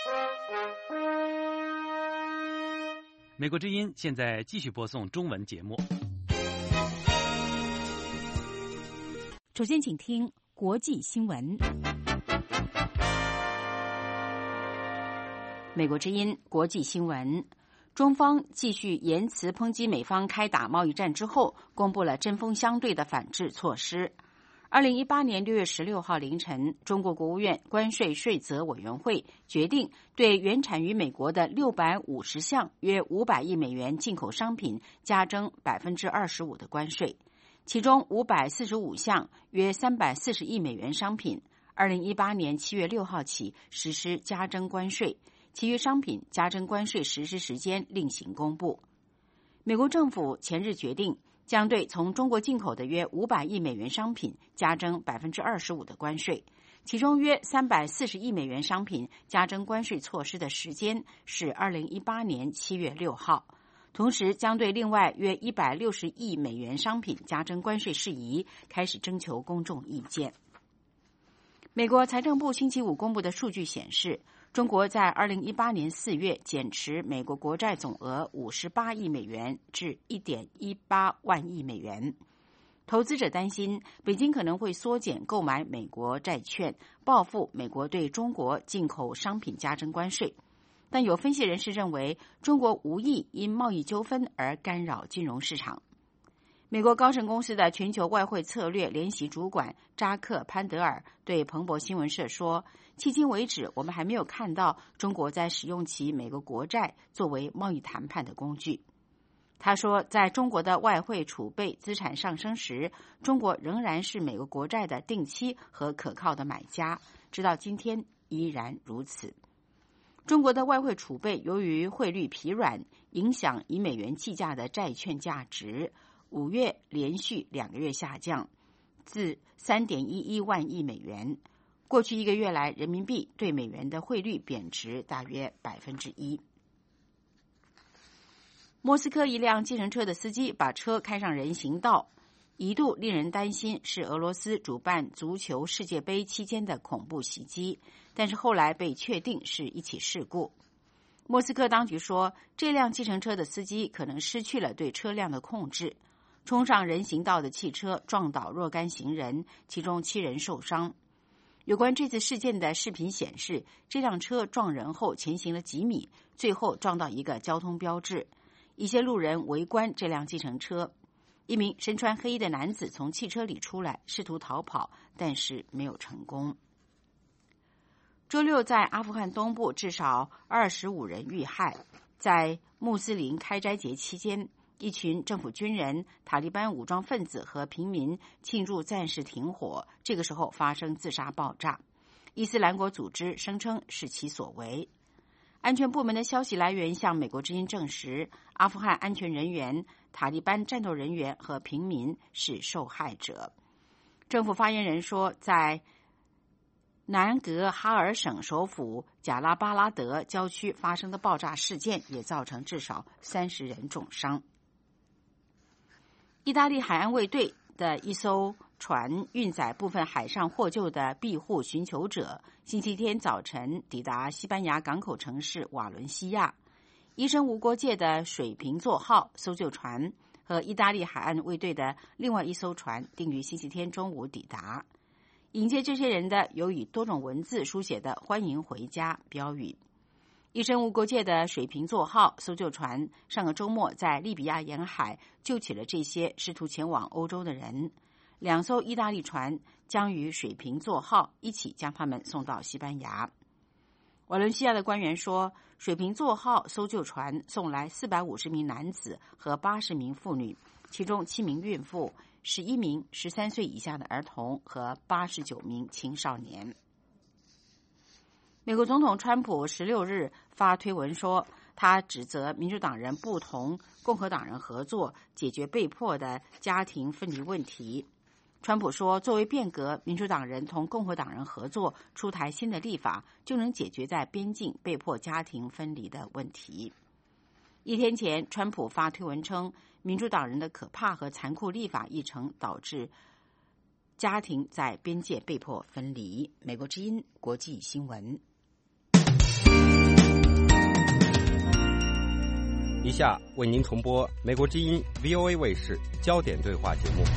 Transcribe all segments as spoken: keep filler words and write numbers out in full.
美国之音现在继续播送中文节目。 首先，请听国际新闻。美国之音国际新闻：中方继续言辞抨击美方开打贸易战之后，公布了针锋相对的反制措施。二零一八年六月十六号凌晨，中国国务院关税税则委员会决定对原产于美国的六百五十项约五百亿美元进口商品加征百分之二十五的关税，其中五百四十五项约三百四十亿美元商品，二零一八年七月六号起实施加征关税，其余商品加征关税实施时间另行公布。美国政府前日决定，将对从中国进口的约五百亿美元商品加征百分之二十五的关税，其中约三百四十亿美元商品加征关税措施的时间是二零一八年七月六号，同时将对另外约一百六十亿美元商品加征关税事宜开始征求公众意见。美国财政部星期五公布的数据显示，中国在二零一八年四月减持美国国债总额五十八亿美元至一点一八万亿美元。投资者担心北京可能会缩减购买美国债券，报复美国对中国进口商品加征关税。但有分析人士认为，中国无意因贸易纠纷而干扰金融市场。美国高盛公司的全球外汇策略联席主管扎克·潘德尔对彭博新闻社说，迄今为止，我们还没有看到中国在使用其美国国债作为贸易谈判的工具。他说，在中国的外汇储备资产上升时，中国仍然是美国国债的定期和可靠的买家，直到今天依然如此。中国的外汇储备由于汇率疲软，影响以美元计价的债券价值，五月连续两个月下降，至 三点一一万亿美元。过去一个月来，人民币对美元的汇率贬值大约百分之一。莫斯科一辆计程车的司机把车开上人行道，一度令人担心是俄罗斯主办足球世界杯期间的恐怖袭击，但是后来被确定是一起事故。莫斯科当局说，这辆计程车的司机可能失去了对车辆的控制，冲上人行道的汽车撞倒若干行人，其中七人受伤。有关这次事件的视频显示，这辆车撞人后前行了几米，最后撞到一个交通标志。一些路人围观这辆计程车。一名身穿黑衣的男子从汽车里出来，试图逃跑，但是没有成功。周六在阿富汗东部至少二十五人遇害。在穆斯林开斋节期间，一群政府军人、塔利班武装分子和平民庆祝暂时停火，这个时候发生自杀爆炸。伊斯兰国组织声称是其所为。安全部门的消息来源向美国之音证实，阿富汗安全人员、塔利班战斗人员和平民是受害者。政府发言人说，在南格哈尔省首府贾拉巴拉德郊区发生的爆炸事件也造成至少三十人重伤。意大利海岸卫队的一艘船运载部分海上获救的庇护寻求者，星期天早晨抵达西班牙港口城市瓦伦西亚。医生无国界的水瓶座号搜救船和意大利海岸卫队的另外一艘船定于星期天中午抵达。迎接这些人的有以多种文字书写的欢迎回家标语。医生无国界的水瓶座号搜救船上个周末在利比亚沿海救起了这些试图前往欧洲的人。两艘意大利船将与水瓶座号一起将他们送到西班牙。瓦伦西亚的官员说，水瓶座号搜救船送来四百五十名男子和八十名妇女，其中七名孕妇、十一名十三岁以下的儿童和八十九名青少年。美国总统川普十六日发推文说，他指责民主党人不同共和党人合作解决被迫的家庭分离问题。川普说，作为变革，民主党人同共和党人合作出台新的立法，就能解决在边境被迫家庭分离的问题。一天前，川普发推文称，民主党人的可怕和残酷立法议程导致家庭在边界被迫分离。美国之音国际新闻。 下为您重播美国之音 V O A 卫视焦点对话节目。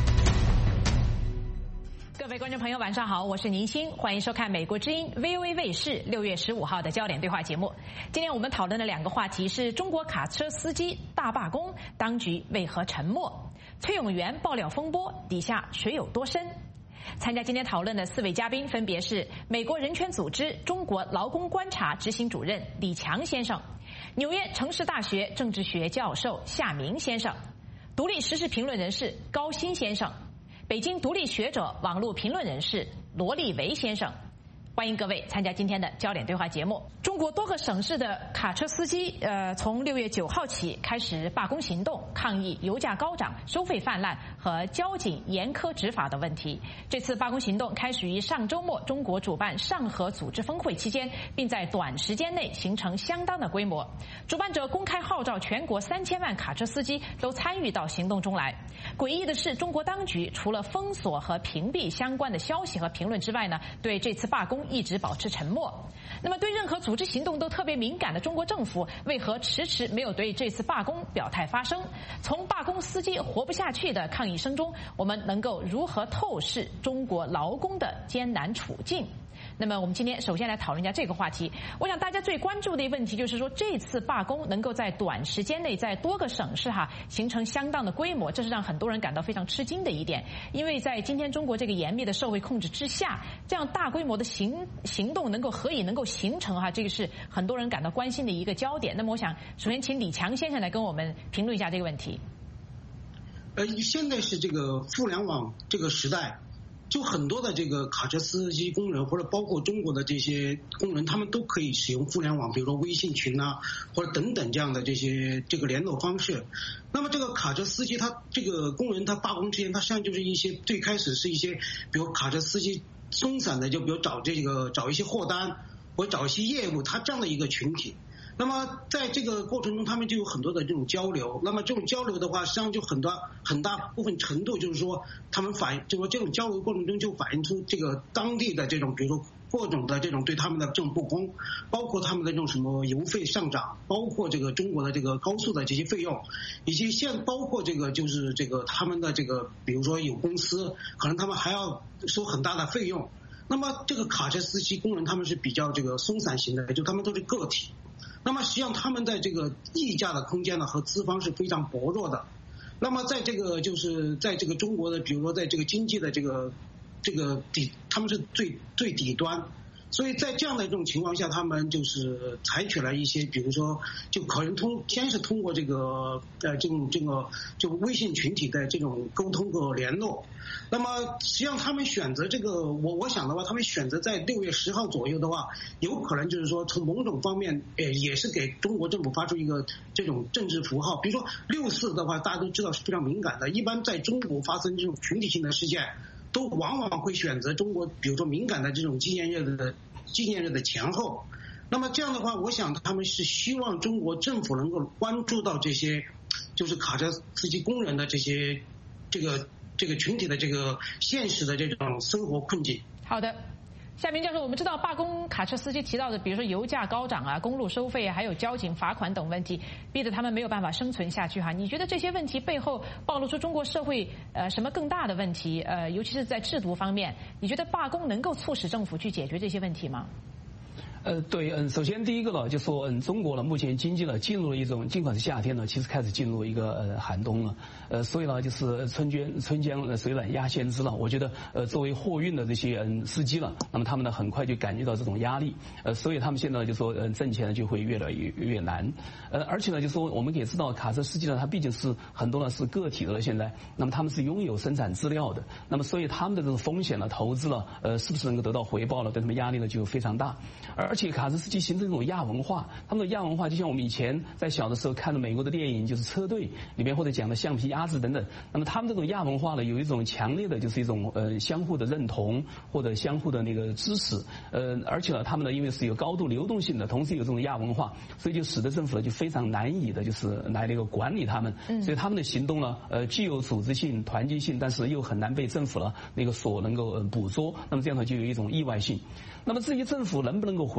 各位观众朋友，晚上好，我是宁欣，欢迎收看美国之音 V O A 卫视六月十五号的焦点对话节目。今天我们讨论的两个话题是中国卡车司机大罢工，当局为何沉默？崔永元爆料风波底下水有多深？参加今天讨论的四位嘉宾分别是美国人权组织中国劳工观察执行主任李强先生，纽约城市大学政治学教授夏明先生，独立时事评论人士高鑫先生，北京独立学者网络评论人士罗立维先生。欢迎各位参加今天的焦点对话节目。中国多个省市的卡车司机，呃，从六月九号起开始罢工行动，抗议油价高涨、收费泛滥和交警严苛执法的问题。这次罢工行动开始于上周末中国主办上合组织峰会期间，并在短时间内形成相当的规模。主办者公开号召全国三千万卡车司机都参与到行动中来。诡异的是，中国当局除了封锁和屏蔽相关的消息和评论之外呢，对这次罢工一直保持沉默。那么对任何组织行动都特别敏感的中国政府，为何迟迟没有对这次罢工表态发声？从罢工司机活不下去的抗议声中，我们能够如何透视中国劳工的艰难处境？那么我们今天首先来讨论一下这个话题。我想大家最关注的一个问题就是说，这次罢工能够在短时间内在多个省市哈形成相当的规模，这是让很多人感到非常吃惊的一点。因为在今天中国这个严密的社会控制之下，这样大规模的行行动能够何以能够形成哈，这个是很多人感到关心的一个焦点。那么我想首先请李强先生来跟我们评论一下这个问题。 呃，现在是这个互联网这个时代。就很多的这个卡车司机工人，或者包括中国的这些工人，他们都可以使用互联网，比如说微信群啊，或者等等这样的这些这个联络方式。那么这个卡车司机他这个工人他罢工之前，他实际上就是一些最开始是一些，比如卡车司机松散的，就比如找这个找一些货单或者找一些业务，他这样的一个群体。那么在这个过程中，他们就有很多的这种交流。那么这种交流的话，实际上就很多很大部分程度就是说，他们反映，就是说这种交流过程中就反映出这个当地的这种，比如说各种的这种对他们的这种不公，包括他们的这种什么油费上涨，包括这个中国的这个高速的这些费用，以及现包括这个就是这个他们的这个，比如说有公司可能他们还要收很大的费用。那么这个卡车司机工人他们是比较这个松散型的，就他们都是个体。那么实际上他们在这个议价的空间呢和资方是非常薄弱的。那么在这个就是在这个中国的，比如说在这个经济的这个这个底，他们是最最底端。所以在这样的这种情况下，他们就是采取了一些，比如说，就可能通先是通过这个呃这种这个就微信群体的这种沟通和联络。那么实际上他们选择这个，我我想的话，他们选择在六月十号左右的话，有可能就是说从某种方面，呃也是给中国政府发出一个这种政治符号。比如说六四的话，大家都知道是非常敏感的，一般在中国发生这种群体性的事件，都往往会选择中国，比如说敏感的这种纪念日的纪念日的前后。那么这样的话，我想他们是希望中国政府能够关注到这些，就是卡车司机工人的这些这个这个群体的这个现实的这种生活困境。 好的。夏明教授，我们知道罢工卡车司机提到的，比如说油价高涨啊、公路收费啊，还有交警罚款等问题，逼得他们没有办法生存下去哈。你觉得这些问题背后暴露出中国社会呃什么更大的问题？呃，尤其是在制度方面，你觉得罢工能够促使政府去解决这些问题吗？ 呃，对，嗯，首先第一个呢，就说嗯，中国呢目前经济呢进入了一种，尽管是夏天呢，其实开始进入一个呃寒冬了，呃，所以呢就是春江春江水暖鸭先知了。我觉得呃，作为货运的这些嗯司机了，那么他们呢很快就感觉到这种压力，呃，所以他们现在呢就说嗯挣钱呢就会越来越越难，呃，而且呢就说我们也知道卡车司机呢他毕竟是很多呢是个体的了现在，那么他们是拥有生产资料的，那么所以他们的这种风险呢投资了，呃，是不是能够得到回报了，对他们压力呢就非常大，而。而且卡车司机形成一种亚文化，他们的亚文化就像我们以前在小的时候看的美国的电影，就是车队里面或者讲的橡皮鸭子等等。那么他们这种亚文化呢，有一种强烈的就是一种呃相互的认同或者相互的那个支持，呃，而且呢，他们呢因为是有高度流动性的，同时有这种亚文化，所以就使得政府呢就非常难以的就是来那个管理他们，所以他们的行动呢，呃，既有组织性、团结性，但是又很难被政府呢那个所能够呃捕捉。那么这样呢就有一种意外性。那么至于政府能不能够回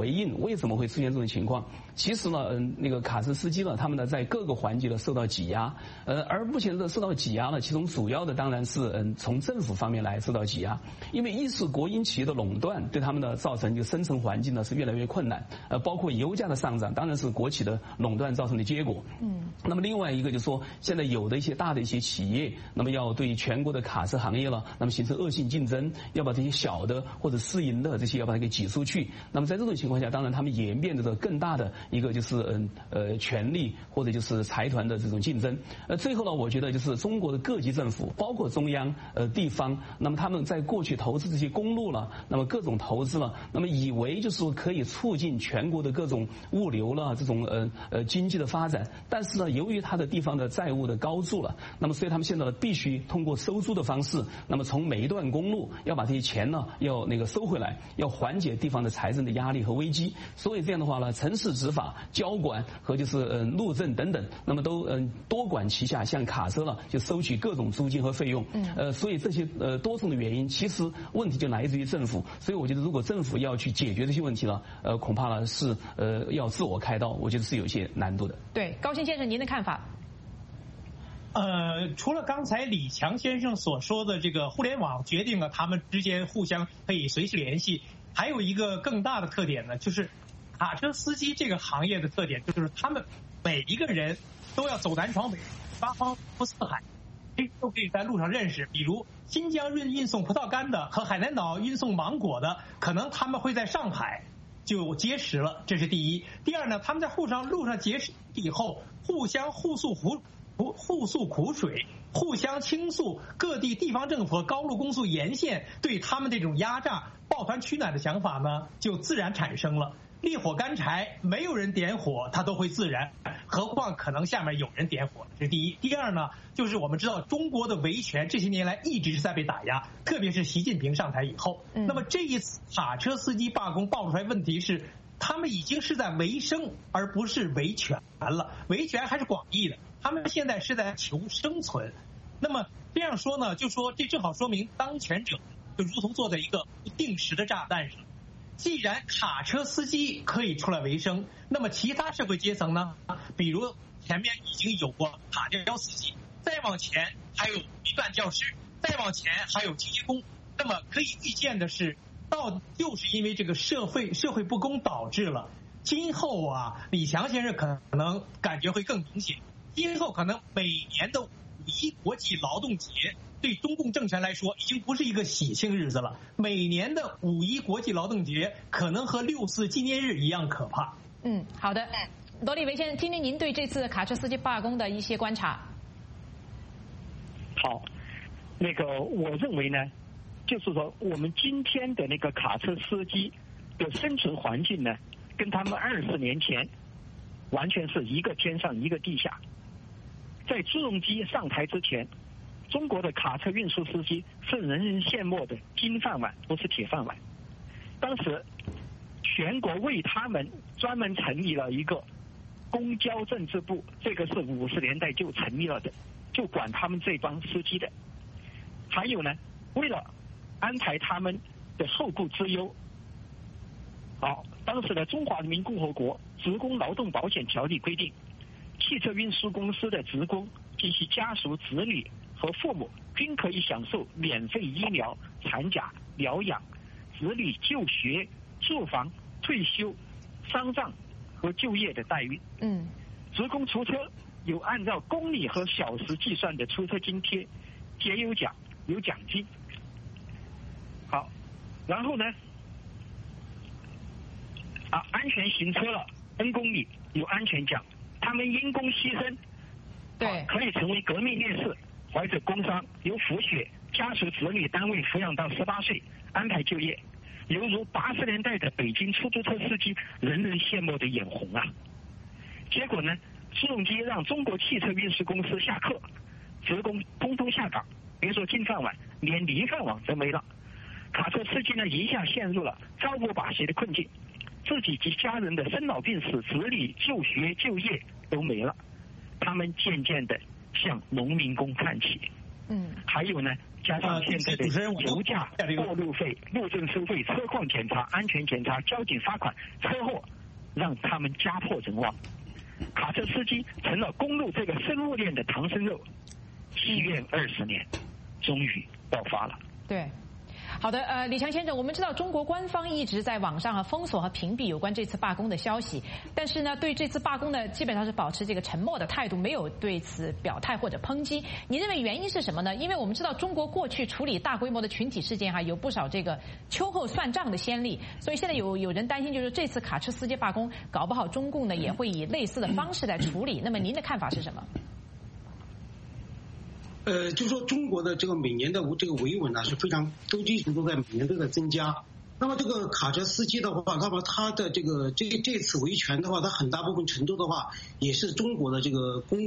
回应为什么会出现这种情况。其实呢，嗯，那个卡车司机呢，他们呢在各个环节呢受到挤压，呃，而目前的受到挤压呢，其中主要的当然是嗯从政府方面来受到挤压，因为一是国营企业的垄断对他们呢造成就生存环境呢是越来越困难，呃，包括油价的上涨，当然是国企的垄断造成的结果。嗯，那么另外一个就是说，现在有的一些大的一些企业，那么要对全国的卡车行业了，那么形成恶性竞争，要把这些小的或者私营的这些要把它给挤出去。那么在这种情况下，当然他们也面对着更大的一个就是嗯呃权力或者就是财团的这种竞争。呃，最后呢，我觉得就是中国的各级政府，包括中央、呃地方，那么他们在过去投资这些公路了，那么各种投资了，那么以为就是说可以促进全国的各种物流了这种呃呃经济的发展，但是呢，由于它的地方的债务的高筑了，那么所以他们现在呢必须通过收租的方式，那么从每一段公路要把这些钱呢要那个收回来，要缓解地方的财政的压力和危机。所以这样的话呢，城市执法、交管和就是呃路政等等，那么都嗯、呃、多管齐下，向卡车呢就收取各种租金和费用。嗯，呃，所以这些呃多重的原因，其实问题就来自于政府。所以我觉得，如果政府要去解决这些问题呢，呃，恐怕呢是呃要自我开刀，我觉得是有一些难度的。 对，高新先生，您的看法？ 呃，除了刚才李强先生所说的这个互联网决定了他们之间互相可以随时联系，还有一个更大的特点呢，就是卡车司机这个行业的特点，就是他们每一个人都要走南闯北，八方四海，都可以在路上认识。比如新疆运运送葡萄干的和海南岛运送芒果的，可能他们会在上海就结识了，这是第一。第二呢，他们在路上路上结识以后，互相互诉苦互互诉苦水，互相倾诉各地地方政府和高速公路沿线对他们这种压榨、抱团取暖的想法呢，就自然产生了。烈火干柴，没有人点火，它都会自燃，何况可能下面有人点火。这是第一。第二呢，就是我们知道中国的维权这些年来一直是在被打压，特别是习近平上台以后。嗯、那么这一次卡车司机罢工爆出来问题是，他们已经是在维生，而不是维权了。维权还是广义的，他们现在是在求生存。那么这样说呢，就说这正好说明当权者就如同坐在一个不定时的炸弹上。既然卡车司机可以出来维生，那么其他社会阶层呢？比如前面已经有过卡吊司机，再往前还有民办教师，再往前还有清洁工。那么可以预见的是，到就是因为这个社会社会不公导致了，今后啊，李强先生可能感觉会更明显。今后可能每年的五一国际劳动节对中共政权来说已经不是一个喜庆日子了，每年的五一国际劳动节可能和六四纪念日一样可怕。 嗯，好的，罗立维先生，听听您对这次卡车司机罢工的一些观察。 好，那个我认为呢，就是说我们今天的那个卡车司机的生存环境呢，跟他们二十年前完全是一个天上一个地下。在朱镕基上台之前，中国的卡车运输司机是人人羡慕的金饭碗，不是铁饭碗。当时全国为他们专门成立了一个公交政治部，这个是五十年代就成立了的，就管他们这帮司机的。还有呢，为了安排他们的后顾之忧，好，当时的中华人民共和国职工劳动保险条例规定，汽车运输公司的职工及其家属、子女和父母均可以享受免费医疗、产假、疗养、子女就学、住房、退休、丧葬和就业的待遇。嗯，职工出车有按照公里和小时计算的出车津贴，节油奖有奖金。好，然后呢，啊，安全行车了 N 公里有安全奖，他们因公牺牲，对、啊，可以成为革命烈士。怀着工伤由抚恤家属子女单位抚养到十八岁，安排就业，犹如八十年代的北京出租车司机人人羡慕的眼红啊！结果呢，朱镕基让中国汽车运输公司下课，职工通通下岗，别说金饭碗，连泥饭碗都没了。卡车司机呢，一下陷入了朝不保夕的困境，自己及家人的生老病死、子女就学就业都没了，他们渐渐的向农民工看齐。 嗯，还有呢，加上现在的油价、过路费、路政收费、车况检查、安全检查、交警罚款、车祸，让他们家破人亡。卡车司机成了公路这个生物链的唐僧肉。积怨二十年，终于爆发了。 对。好的，呃，李强先生，我们知道中国官方一直在网上啊封锁和屏蔽有关这次罢工的消息，但是呢，对这次罢工呢，基本上是保持这个沉默的态度，没有对此表态或者抨击。你认为原因是什么呢？因为我们知道中国过去处理大规模的群体事件哈、啊，有不少这个秋后算账的先例，所以现在有有人担心，就是这次卡车司机罢工，搞不好中共呢也会以类似的方式来处理。那么您的看法是什么？ 呃，就是说中国的这个每年的这个维稳呢是非常都一直都在每年都在增加。那么这个卡车司机的话，那么他的这个这这次维权的话，它很大部分程度的话，也是中国的这个公。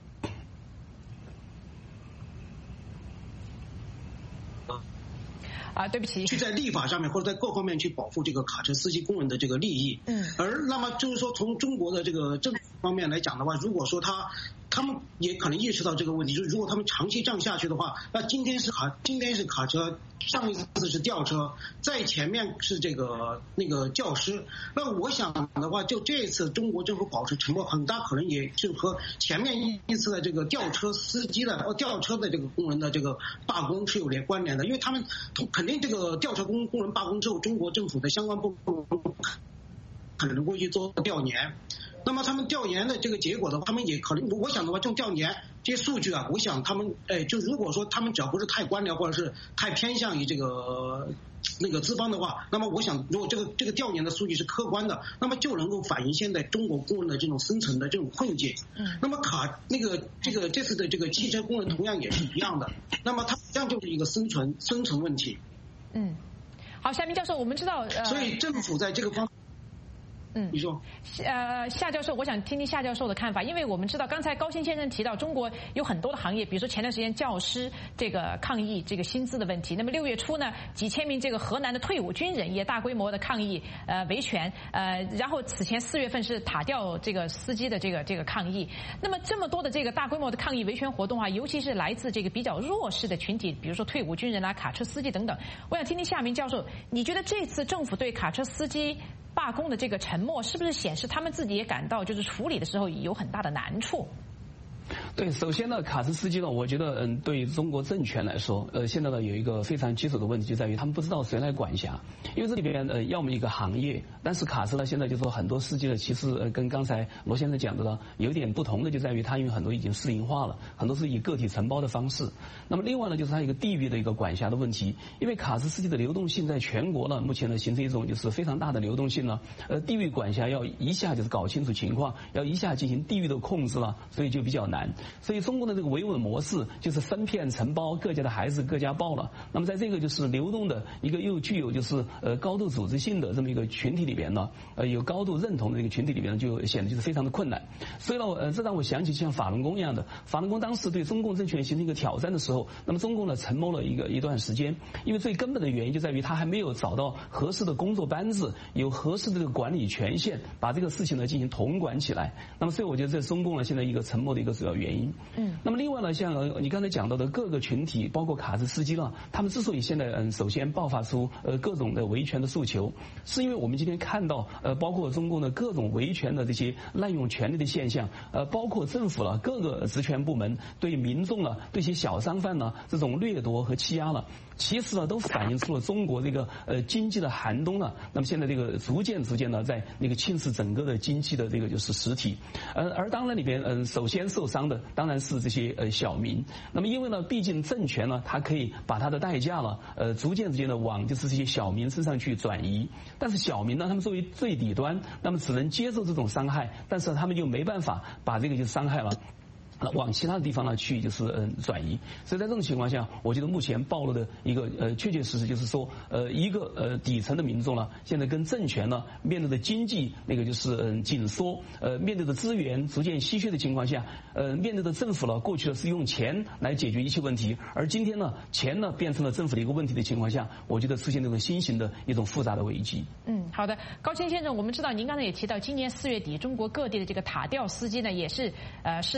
啊，对不起， 去在立法上面或者在各方面去保护这个卡车司机工人的这个利益。嗯，而那么就是说从中国的这个政府方面来讲的话，如果说他他们也可能意识到这个问题，就是如果他们长期这样下去的话，那今天是卡今天是卡车，上一次是吊车，在前面是这个那个教师。那我想的话，就这次中国政府保持沉默，很大可能也是和前面一次的这个吊车司机的呃吊车的这个工人的这个罢工是有连关联的，因为他们肯定这个吊车工工人罢工之后，中国政府的相关部门可能会去做调研。那么他们调研的这个结果的话，他们也可能，我想的话，这种调研这些数据啊，我想他们，哎，就如果说他们只要不是太官僚或者是太偏向于这个那个资方的话，那么我想，如果这个这个调研的数据是客观的，那么就能够反映现在中国工人的这种深层的这种困境。嗯。那么卡那个这个这次的这个汽车工人同样也是一样的，那么它这样就是一个生存生存问题。 嗯。好，夏明教授，我们知道，呃， 所以政府在这个方。 嗯， 你说， 呃，夏教授，我想听听夏教授的看法，因为我们知道刚才高新先生提到中国有很多的行业，比如说前段时间教师这个抗议这个薪资的问题，那么六月初呢，几千名这个河南的退伍军人也大规模的抗议呃维权，呃，然后此前四月份是塔吊这个司机的这个这个抗议，那么这么多的这个大规模的抗议维权活动啊，尤其是来自这个比较弱势的群体，比如说退伍军人啊、卡车司机等等，我想听听夏明教授，你觉得这次政府对卡车司机罢工的这个沉默，是不是显示他们自己也感到就是处理的时候有很大的难处？ 对，首先呢，卡车司机呢，我觉得，嗯，对中国政权来说，呃，现在呢有一个非常棘手的问题，就在于他们不知道谁来管辖，因为这里边呃，要么一个行业，但是卡车呢，现在就说很多司机呢，其实呃，跟刚才罗先生讲的呢，有点不同的，就在于他因为很多已经私营化了，很多是以个体承包的方式。那么另外呢，就是它一个地域的一个管辖的问题，因为卡车司机的流动性在全国呢，目前呢形成一种就是非常大的流动性呢，呃，地域管辖要一下就是搞清楚情况，要一下进行地域的控制了，所以就比较难。所以中国的这个维稳模式就是分片承包，各家的孩子各家报了。那么在这个就是流动的一个又具有就是呃高度组织性的这么一个群体里边呢，呃有高度认同的这个群体里边呢，就显得就是非常的困难。所以呢，呃这让我想起像法轮功一样的，法轮功当时对中共政权形成一个挑战的时候，那么中共呢沉默了一个一段时间，因为最根本的原因就在于他还没有找到合适的工作班子，有合适的这个管理权限，把这个事情呢进行统管起来。那么所以我觉得这是中共呢现在一个沉默的一个主要原因。嗯，那么另外呢，像你刚才讲到的各个群体，包括卡车司机了，他们之所以现在嗯首先爆发出呃各种的维权的诉求，是因为我们今天看到呃包括中共的各种维权的这些滥用权力的现象，呃包括政府了各个职权部门对民众了对一些小商贩呢这种掠夺和欺压了，其实呢都反映出了中国这个呃经济的寒冬了。那么现在这个逐渐逐渐呢在那个侵蚀整个的经济的这个就是实体，呃而当然里边嗯首先受伤的当然是这些呃小民。那么因为呢毕竟政权呢它可以把它的代价了呃逐渐逐渐的往就是这些小民身上去转移，但是小民呢他们作为最底端，那么只能接受这种伤害，但是他们又没办法把这个就伤害了往其他的地方呢去就是嗯转移。所以在这种情况下，我觉得目前暴露的一个呃确确实实就是说呃一个呃底层的民众呢，现在跟政权呢面对的经济那个就是嗯紧缩，呃面对的资源逐渐稀缺的情况下，呃面对的政府呢过去的是用钱来解决一切问题，而今天呢钱呢变成了政府的一个问题的情况下，我觉得出现这种新型的一种复杂的危机。 嗯，好的，高新先生，我们知道您刚才也提到，今年四月底中国各地的这个塔吊司机呢也是呃试图举行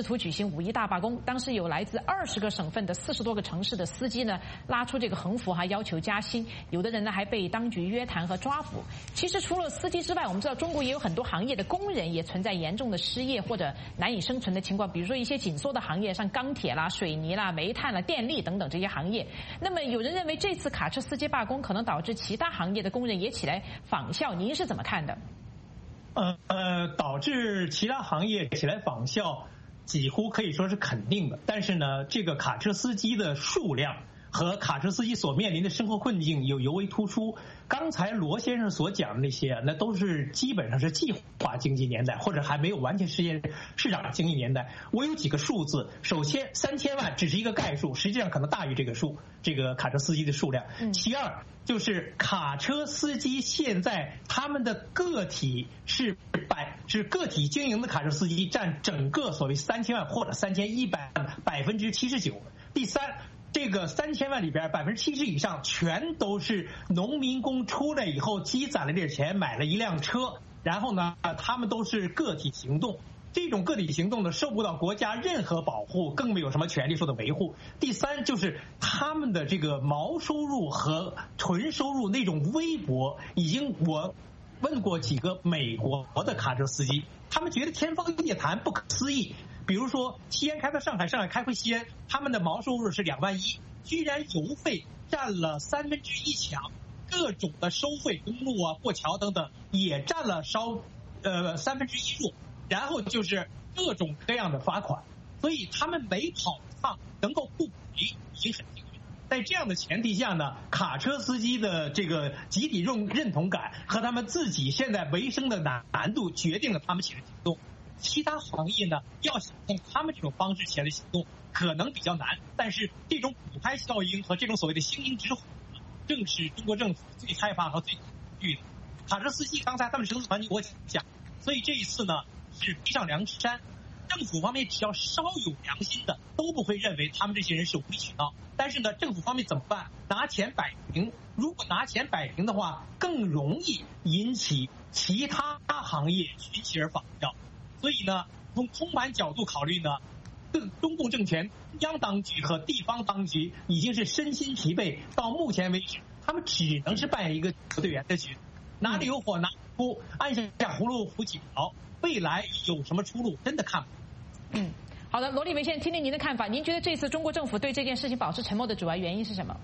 行五一大罢工，当时有来自二十个省份的四十多个城市的司机呢拉出这个横幅，还要求加薪，有的人呢还被当局约谈和抓捕。其实除了司机之外，我们知道中国也有很多行业的工人也存在严重的失业或者难以生存的情况，比如说一些紧缩的行业，像钢铁啦、水泥啦、煤炭啦、电力等等这些行业。那么有人认为这次卡车司机罢工可能导致其他行业的工人也起来仿效，您是怎么看的？ 呃呃，导致其他行业起来仿效，几乎可以说是肯定的。但是呢，这个卡车司机的数量和卡车司机所面临的生活困境有尤为突出。刚才罗先生所讲的那些，那都是基本上是计划经济年代，或者还没有完全实现市场经济年代。我有几个数字，首先三千万只是一个概数，实际上可能大于这个数，这个卡车司机的数量。其二就是卡车司机现在他们的个体是百是个体经营的卡车司机占整个所谓三千万或者三千一百万百分之七十九。第三，这个三千万里边百分之七十以上全都是农民工出来以后积攒了这钱买了一辆车，然后呢他们都是个体行动，这种个体行动呢受不到国家任何保护，更没有什么权利受到维护。第三就是他们的这个毛收入和纯收入那种微薄，已经我问过几个美国的卡车司机，他们觉得天方夜谭，不可思议。比如说西安开到上海，上海开回西安，他们的毛收入是两万一，居然油费占了三分之一强，各种的收费，公路啊、过桥等等也占了稍呃三分之一弱，然后就是各种各样的罚款，所以他们每跑一趟能够不赔已经很幸运。在这样的前提下呢，卡车司机的这个集体认认同感和他们自己现在维生的难难度，决定了他们起来行动。其他行业呢，要想用他们这种方式起来行动，可能比较难。但是这种骨牌效应和这种所谓的星星之火，正是中国政府最害怕和最恐惧的。卡车司机刚才他们生存环境我讲，所以这一次呢是逼上梁山。政府方面只要稍有良心的，都不会认为他们这些人是无理取闹。但是呢，政府方面怎么办？拿钱摆平。如果拿钱摆平的话，更容易引起其他行业群起而仿效。所以呢，从通盘角度考虑呢，中共政权、中央当局和地方当局已经是身心疲惫，到目前为止，他们只能是扮演一个队员的角色，哪里有火拿出，按下葫芦浮几瓢。未来有什么出路，真的看不到。嗯，好的，罗立维先生，听听您的看法。您觉得这次中国政府对这件事情保持沉默的主要原因是什么？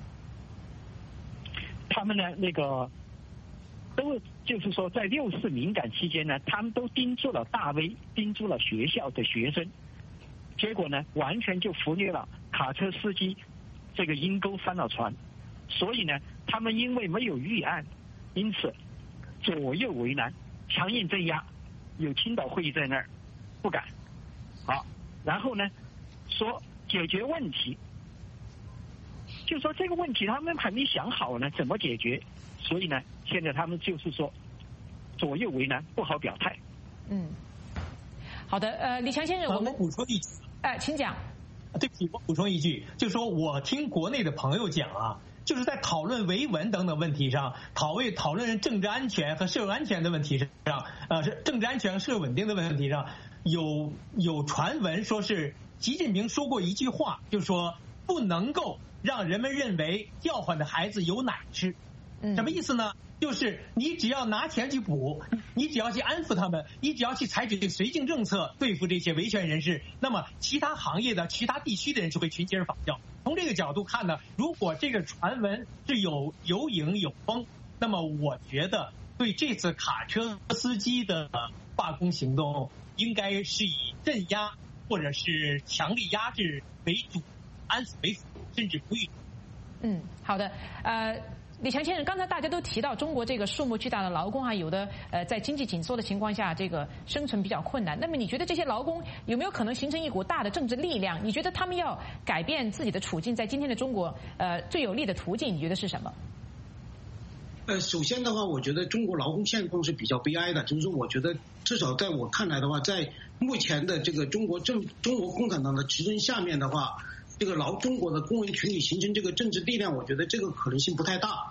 他们呢，那个都就是说，在六四敏感期间呢，他们都盯住了大 V， 盯住了学校的学生，结果呢，完全就忽略了卡车司机这个阴沟翻了船。所以呢，他们因为没有预案，因此左右为难，强硬镇压。有青岛会议在那儿，不敢。好，然后呢，说解决问题，就说这个问题他们还没想好呢，怎么解决？所以呢，现在他们就是说左右为难，不好表态。 嗯，好的，呃，李强先生，我们补充一句， 哎、呃，请讲。 对不起，我补充一句，就说我听国内的朋友讲啊。就是在讨论维稳等等问题上，讨论讨论政治安全和社会安全的问题上，呃，是政治安全和社会稳定的问题上，有有传闻说是习近平说过一句话，就是说不能够让人们认为调换的孩子有奶吃。什么意思呢？就是你只要拿钱去补，你只要去安抚他们，你只要去采取绥靖政策对付这些维权人士，那么其他行业的其他地区的人就会群起而仿效。从这个角度看呢，如果这个传闻是有有影有风，那么我觉得对这次卡车司机的罢工行动，应该是以镇压或者是强力压制为主，安抚为辅，甚至不予。 嗯，好的，呃。李强先生，刚才大家都提到中国这个数目巨大的劳工啊，有的呃在经济紧缩的情况下，这个生存比较困难。那么你觉得这些劳工有没有可能形成一股大的政治力量？你觉得他们要改变自己的处境，在今天的中国，呃最有利的途径，你觉得是什么？ 呃，首先的话，我觉得中国劳工现况是比较悲哀的，就是说，我觉得至少在我看来的话，在目前的这个中国政中国共产党的执政下面的话。这个劳中国的工人群体形成这个政治力量，我觉得这个可能性不太大。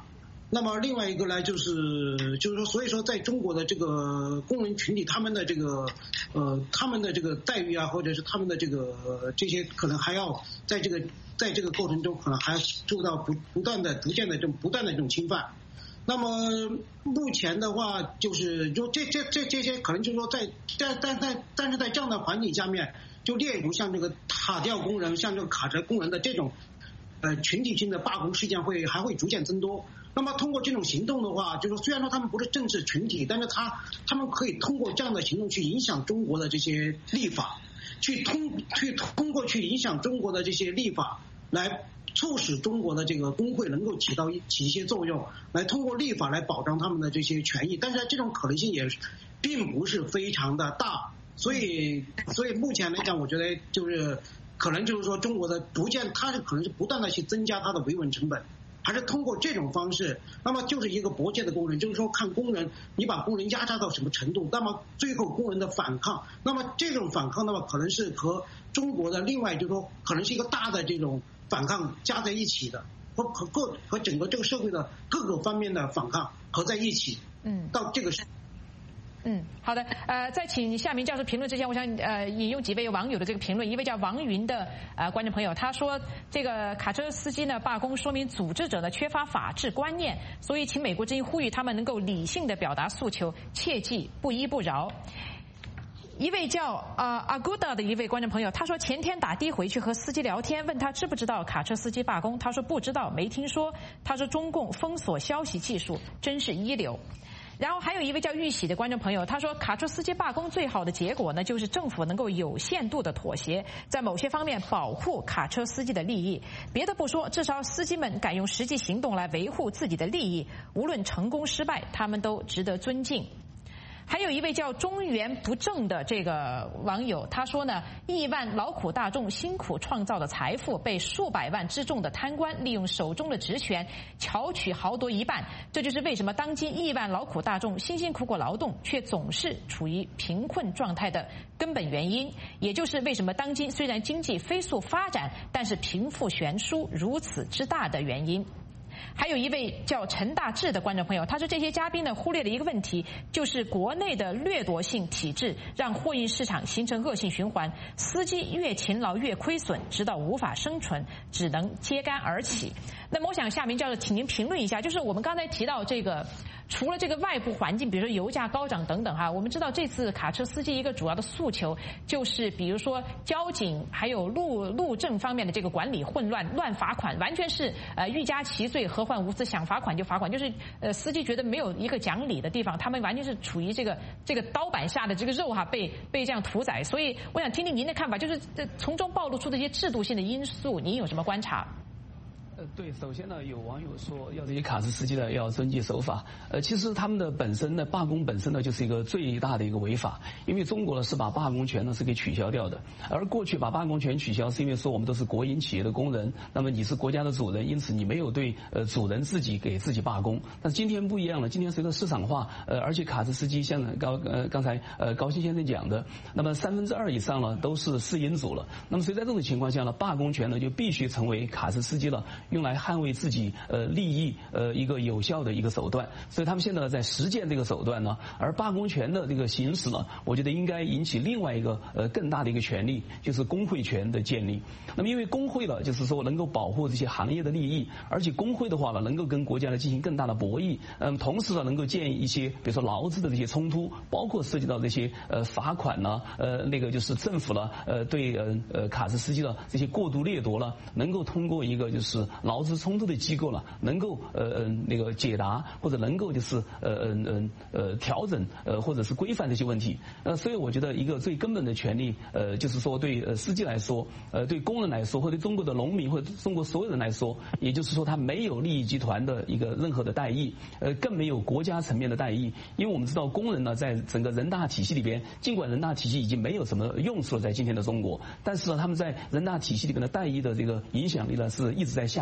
那么另外一个呢，就是就是说，所以说在中国的这个工人群体，他们的这个呃他们的这个待遇啊，或者是他们的这个、呃、这些，可能还要在这个在这个过程中，可能还要受到不不断的、逐渐的这种不断的这种侵犯。那么目前的话，就是说这这这这些可能就是说在在在在但是在这样的环境下面，就例如像这个塔吊工人、像这个卡车工人的这种呃群体性的罢工事件会还会逐渐增多。那么通过这种行动的话，就是说虽然说他们不是政治群体，但是他他们可以通过这样的行动去影响中国的这些立法，去通去通过去影响中国的这些立法，来促使中国的这个工会能够起到起一些作用，来通过立法来保障他们的这些权益。但是这种可能性也并不是非常的大，所以所以目前来讲，我觉得就是可能就是说中国的逐渐，它是可能是不断的去增加它的维稳成本。还是通过这种方式，那么就是一个搏击的工人，就是说看工人，你把工人压榨到什么程度，那么最后工人的反抗，那么这种反抗，那么可能是和中国的另外就是说，可能是一个大的这种反抗加在一起的，和和各和整个这个社会的各个方面的反抗合在一起，嗯，到这个是。 嗯，好的，呃，在请夏明教授评论之前，我想呃引用几位网友的这个评论。一位叫王云的呃观众朋友，他说这个卡车司机呢罢工，说明组织者呢缺乏法治观念，所以请美国之音呼吁他们能够理性的表达诉求，切记不依不饶。一位叫呃阿古达的一位观众朋友，他说前天打的回去和司机聊天，问他知不知道卡车司机罢工，他说不知道，没听说。他说中共封锁消息技术真是一流。然后还有一位叫玉喜的观众朋友，他说卡车司机罢工最好的结果呢，就是政府能够有限度的妥协，在某些方面保护卡车司机的利益。别的不说，至少司机们敢用实际行动来维护自己的利益，无论成功失败，他们都值得尊敬。还有一位叫中原不正的这个网友，他说呢，亿万劳苦大众辛苦创造的财富被数百万之众的贪官利用手中的职权巧取豪夺一半，这就是为什么当今亿万劳苦大众辛辛苦苦劳动却总是处于贫困状态的根本原因，也就是为什么当今虽然经济飞速发展，但是贫富悬殊如此之大的原因。还有一位叫陈大志的观众朋友，他说这些嘉宾呢忽略了一个问题，就是国内的掠夺性体制让货运市场形成恶性循环，司机越勤劳越亏损，直到无法生存，只能揭竿而起。那么我想夏明教授请您评论一下，就是我们刚才提到这个除了这个外部环境，比如说油价高涨等等哈，我们知道这次卡车司机一个主要的诉求就是比如说交警还有路路政方面的这个管理混乱，乱罚款，完全是呃欲加其罪何患无辞，想罚款就罚款，就是呃司机觉得没有一个讲理的地方，他们完全是处于这个这个刀板下的这个肉哈，被被这样屠宰。所以我想听听您的看法，就是这从中暴露出的一些制度性的因素，您有什么观察？ 对，首先呢，有网友说要这些卡车司机呢要遵纪守法。呃，其实他们的本身呢，罢工本身呢就是一个最大的一个违法，因为中国呢是把罢工权呢是给取消掉的。而过去把罢工权取消，是因为说我们都是国营企业的工人，那么你是国家的主人，因此你没有对呃主人自己给自己罢工。但是今天不一样了，今天随着市场化，呃，而且卡车司机像高呃刚才呃高新先生讲的，那么三分之二以上呢都是私营主了。那么所以在这种情况下呢，罢工权呢就必须成为卡车司机了用来捍卫自己呃利益呃一个有效的一个手段，所以他们现在在实践这个手段呢。而罢工权的这个行使呢，我觉得应该引起另外一个呃更大的一个权利，就是工会权的建立。那么因为工会呢，就是说能够保护这些行业的利益，而且工会的话呢，能够跟国家呢进行更大的博弈，嗯，同时呢能够建议一些比如说劳资的这些冲突，包括涉及到这些呃罚款呢，呃那个就是政府呢呃对呃呃卡车司机的这些过度掠夺了，能够通过一个就是劳资冲突的机构了，能够呃呃那个解答或者能够就是呃呃呃调整呃或者是规范这些问题。呃，所以我觉得一个最根本的权利，呃，就是说对呃司机来说，呃对工人来说，或者对中国的农民或者中国所有人来说，也就是说他没有利益集团的一个任何的代议，呃更没有国家层面的代议。因为我们知道工人呢，在整个人大体系里边，尽管人大体系已经没有什么用处了，在今天的中国，但是呢，他们在人大体系里边的代议的这个影响力呢，是一直在下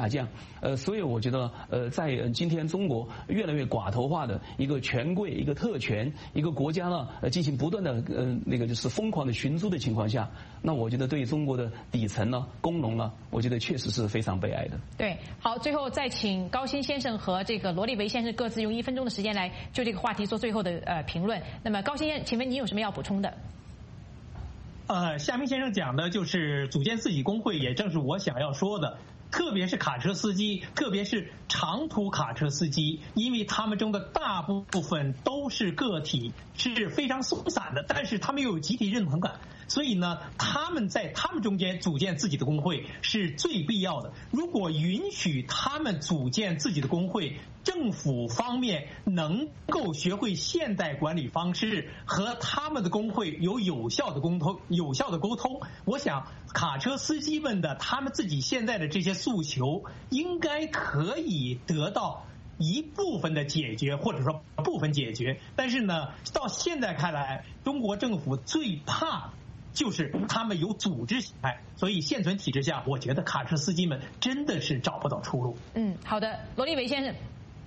降。呃，所以我觉得，呃，在今天中国越来越寡头化的一个权贵、一个特权、一个国家呢，呃，进行不断的呃那个就是疯狂的寻租的情况下，那我觉得对中国的底层呢、工农呢，我觉得确实是非常悲哀的。 对，好，最后再请高鑫先生和这个罗立维先生各自用一分钟的时间来就这个话题做最后的呃评论。那么高鑫先生，请问你有什么要补充的？ 呃，夏明先生讲的就是组建自己工会，也正是我想要说的。特别是卡车司机，特别是长途卡车司机，因为他们中的大部分都是个体，是非常松散的，但是他们又有集体认同感，所以呢，他们在他们中间组建自己的工会是最必要的。如果允许他们组建自己的工会，政府方面能够学会现代管理方式，和他们的工会有有效的沟通，有效的沟通，我想卡车司机们的他们自己现在的这些诉求，应该可以得到一部分的解决，或者说部分解决。但是呢，到现在看来，中国政府最怕就是他们有组织形态，所以现存体制下，我觉得卡车司机们真的是找不到出路。 嗯，好的，罗立维先生。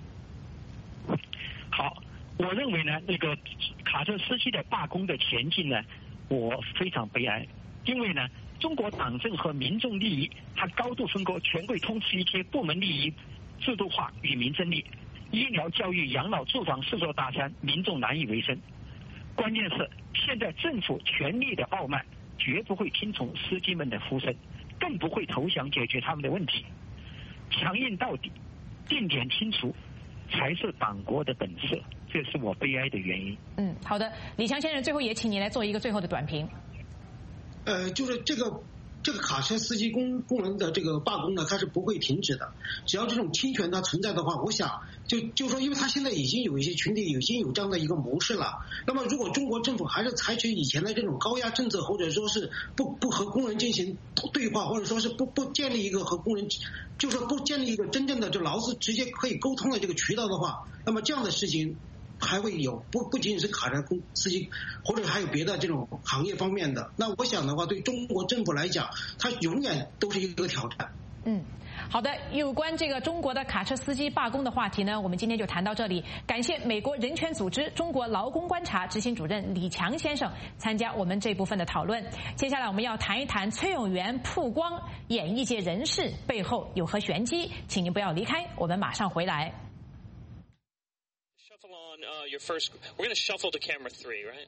好，我认为呢，那个卡车司机的罢工的前进呢，我非常悲哀，因为呢，中国党政和民众利益，它高度分割，权贵通吃一切，部门利益制度化与民争利，医疗、教育、养老、住房四座大山，民众难以为生。关键是现在政府权力的傲慢，绝不会听从司机们的呼声，更不会投降解决他们的问题，强硬到底，定点清除，才是党国的本色，这是我悲哀的原因。 嗯，好的，李强先生，最后也请你来做一个最后的短评。 呃，就是这个这个卡车司机工工人的这个罢工呢，它是不会停止的。只要这种侵权它存在的话，我想就就说，因为它现在已经有一些群体已经有这样的一个模式了。那么，如果中国政府还是采取以前的这种高压政策，或者说是不不和工人进行对话，或者说是不不建立一个和工人，就是不建立一个真正的就劳资直接可以沟通的这个渠道的话，那么这样的事情还会有，不不仅仅是卡车公司机，或者还有别的这种行业方面的。那我想的话，对中国政府来讲，它永远都是一个挑战。 嗯，好的，有关这个中国的卡车司机罢工的话题呢，我们今天就谈到这里。感谢美国人权组织中国劳工观察执行主任李强先生参加我们这部分的讨论。接下来我们要谈一谈崔永元曝光演艺界人士背后有何玄机，请您不要离开，我们马上回来。 Shuffle on uh, your first. We're going to shuffle to camera three, right?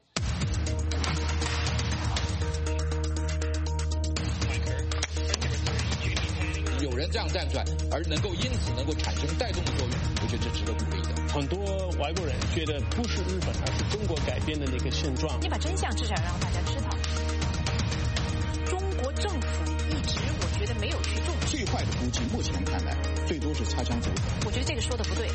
有人这样站出来，而能够因此能够产生带动的作用，我觉得这值得鼓励的。 很多外国人觉得不是日本，而是中国改变的那个现状。 你把真相至少让大家知道。中国政府一直我觉得没有去重视。 最坏的估计，目前看来最多是擦枪走火。 我觉得这个说的不对。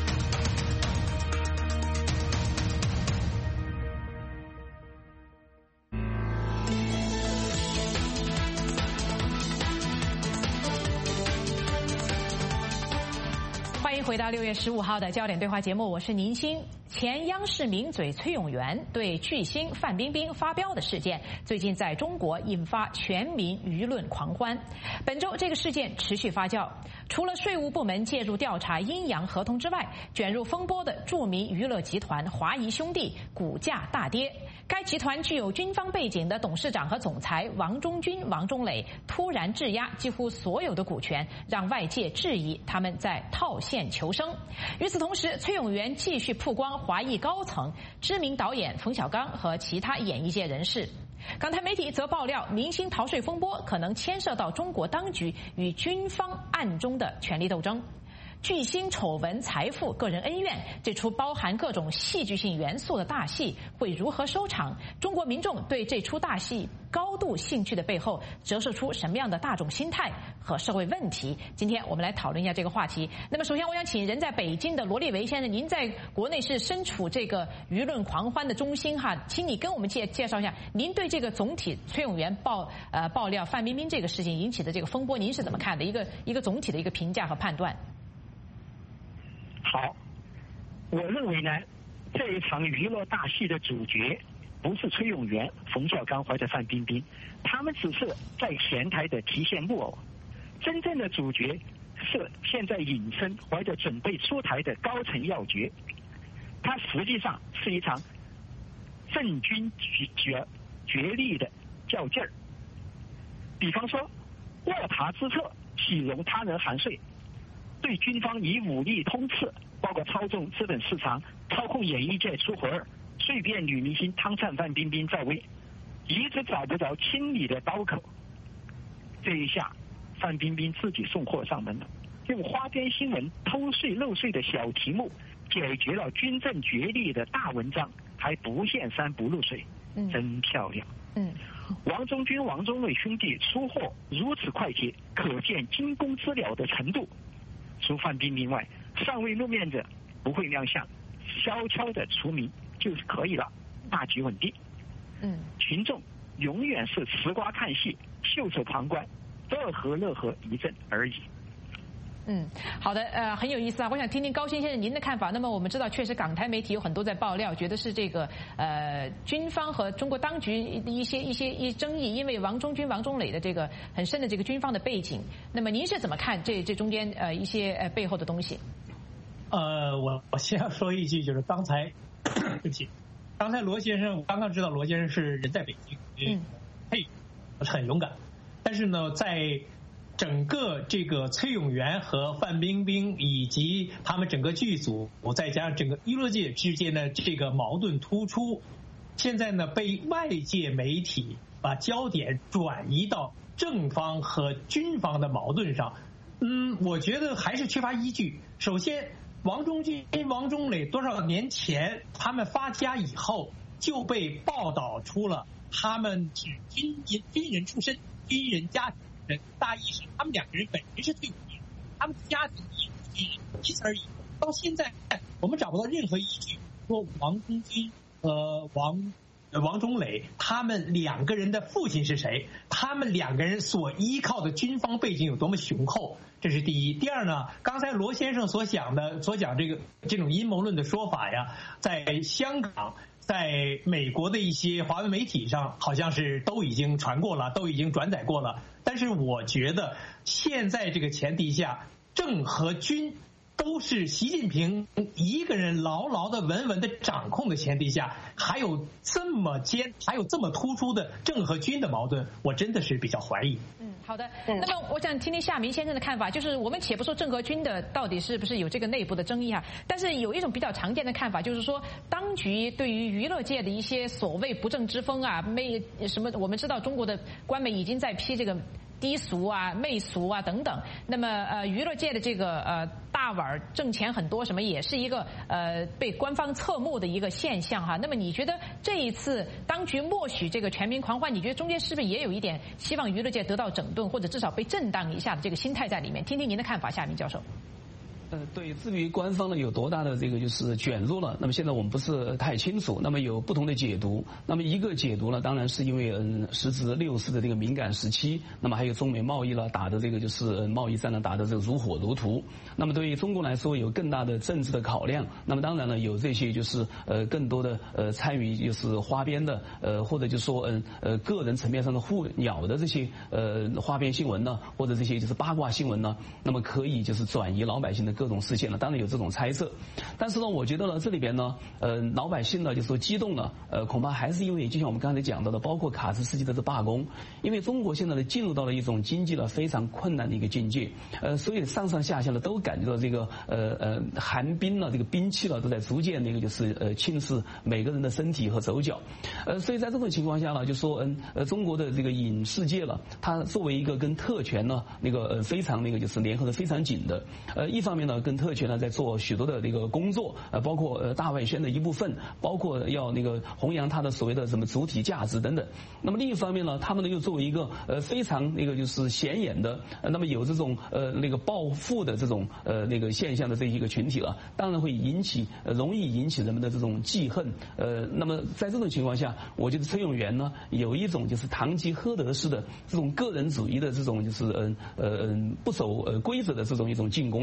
欢迎回到六月十五号的焦点对话节目，我是宁鑫。前央视名嘴崔永元对巨星范冰冰发飙的事件，最近在中国引发全民舆论狂欢。本周这个事件持续发酵，除了税务部门介入调查阴阳合同之外，卷入风波的著名娱乐集团华谊兄弟股价大跌。该集团具有军方背景的董事长和总裁王中军、王中磊突然质押几乎所有的股权，让外界质疑他们在套现求生。与此同时，崔永元继续曝光华谊高层、知名导演冯小刚和其他演艺界人士。港台媒体则爆料，明星逃税风波可能牵涉到中国当局与军方暗中的权力斗争。巨星丑闻、财富、个人恩怨，这出包含各种戏剧性元素的大戏会如何收场？中国民众对这出大戏高度兴趣的背后，折射出什么样的大众心态和社会问题？今天我们来讨论一下这个话题。那么，首先我想请人在北京的罗立维先生，您在国内是身处这个舆论狂欢的中心哈，请你跟我们介介绍一下，您对这个总体崔永元爆呃爆料范冰冰这个事情引起的这个风波，您是怎么看的？一个一个总体的一个评价和判断。 好，我认为呢，这一场娱乐大戏的主角不是崔永元、冯小刚或者范冰冰，他们只是在前台的提线木偶，真正的主角是现在隐身或者准备出台的高层要诀，它实际上是一场政军角角力的较劲儿。比方说，卧榻之侧岂容他人含睡，对军方以武力通吃，包括操纵资本市场、操控演艺界出活儿、碎变女明星汤灿、范冰冰在位，一直找不着清理的刀口。这一下，范冰冰自己送货上门了，用花边新闻偷税漏税的小题目解决了军政角力的大文章，还不见山不露水，真漂亮。 嗯， 王中军、王中磊兄弟出货如此快捷，可见惊弓之鸟的程度。除范冰冰外，尚未露面者不会亮相，悄悄的除名就是可以了，大局稳定。 嗯， 群众永远是吃瓜看戏、袖手旁观，乐呵乐呵一阵而已。 嗯，好的，呃，很有意思啊。我想听听高先生您的看法。那么我们知道，确实港台媒体有很多在爆料，觉得是这个呃军方和中国当局一些一些一争议，因为王中军、王中磊的这个很深的这个军方的背景。那么您是怎么看这这中间呃一些呃背后的东西？ 呃，我我先要说一句，就是刚才对不起，刚才罗先生，我刚刚知道罗先生是人在北京，嗯，嘿，很勇敢，但是呢，在整个这个崔永元和范冰冰以及他们整个剧组，再加上整个娱乐界之间的这个矛盾突出，现在呢被外界媒体把焦点转移到正方和军方的矛盾上。嗯，我觉得还是缺乏依据。首先，王中军、王中磊多少年前他们发家以后就被报道出了他们是军人军人出身、军人家庭。大意是他们两个人本人是退伍兵，他们家庭也是军人，仅此而已。到现在我们找不到任何依据说王中军和王王中磊他们两个人的父亲是谁，他们两个人所依靠的军方背景有多么雄厚，这是第一。第二呢，刚才罗先生所讲的所讲这个这种阴谋论的说法呀，在香港在美国的一些华文媒体上好像是都已经传过了，都已经转载过了。但是我觉得现在这个前提下，政和军都是习近平一个人牢牢的稳稳的掌控的前提下，还有这么尖还有这么突出的政和军的矛盾，我真的是比较怀疑。 嗯，好的。那么我想听听夏明先生的看法，就是我们且不说政和军的到底是不是有这个内部的争议啊，但是有一种比较常见的看法，就是说当局对于娱乐界的一些所谓不正之风啊，没什么，我们知道中国的官媒已经在批这个低俗啊、媚俗啊等等。那么呃，娱乐界的这个呃大碗挣钱很多，什么也是一个呃被官方侧目的一个现象哈。那么你觉得这一次当局默许这个全民狂欢，你觉得中间是不是也有一点希望娱乐界得到整顿，或者至少被震荡一下的这个心态在里面？听听您的看法，夏明教授。 呃，对，至于官方呢有多大的这个就是卷入了，那么现在我们不是太清楚，那么有不同的解读。那么一个解读呢，当然是因为嗯时值六四的这个敏感时期，那么还有中美贸易呢打的这个就是贸易战呢打的这个如火如荼。那么对于中国来说有更大的政治的考量，那么当然呢有这些就是呃更多的呃参与就是花边的呃或者就说嗯呃个人层面上的互咬的这些呃花边新闻呢，或者这些就是八卦新闻呢，那么可以就是转移老百姓的各种视线了，当然有这种猜测，但是呢，我觉得呢，这里边呢，呃，老百姓呢就说激动了，呃，恐怕还是因为就像我们刚才讲到的，包括卡车司机的这罢工，因为中国现在呢进入到了一种经济呢非常困难的一个境界，呃，所以上上下下呢都感觉到这个呃呃寒冰呢，这个兵器呢都在逐渐那个就是呃侵蚀每个人的身体和手脚，呃，所以在这种情况下呢，就说嗯呃中国的这个影视界了，它作为一个跟特权呢那个呃非常那个就是联合的非常紧的，呃，一方面呢。跟特权呢在做许多的这个工作，呃，包括呃大外宣的一部分，包括要那个弘扬它的所谓的什么主体价值等等。那么另一方面呢，他们呢又作为一个呃非常那个就是显眼的，呃、那么有这种呃那个暴富的这种呃那个现象的这一个群体了，当然会引起呃容易引起人们的这种记恨。呃，那么在这种情况下，我觉得崔永元呢有一种就是堂吉诃德式的这种个人主义的这种就是嗯呃嗯不守呃规则的这种一种进攻啊。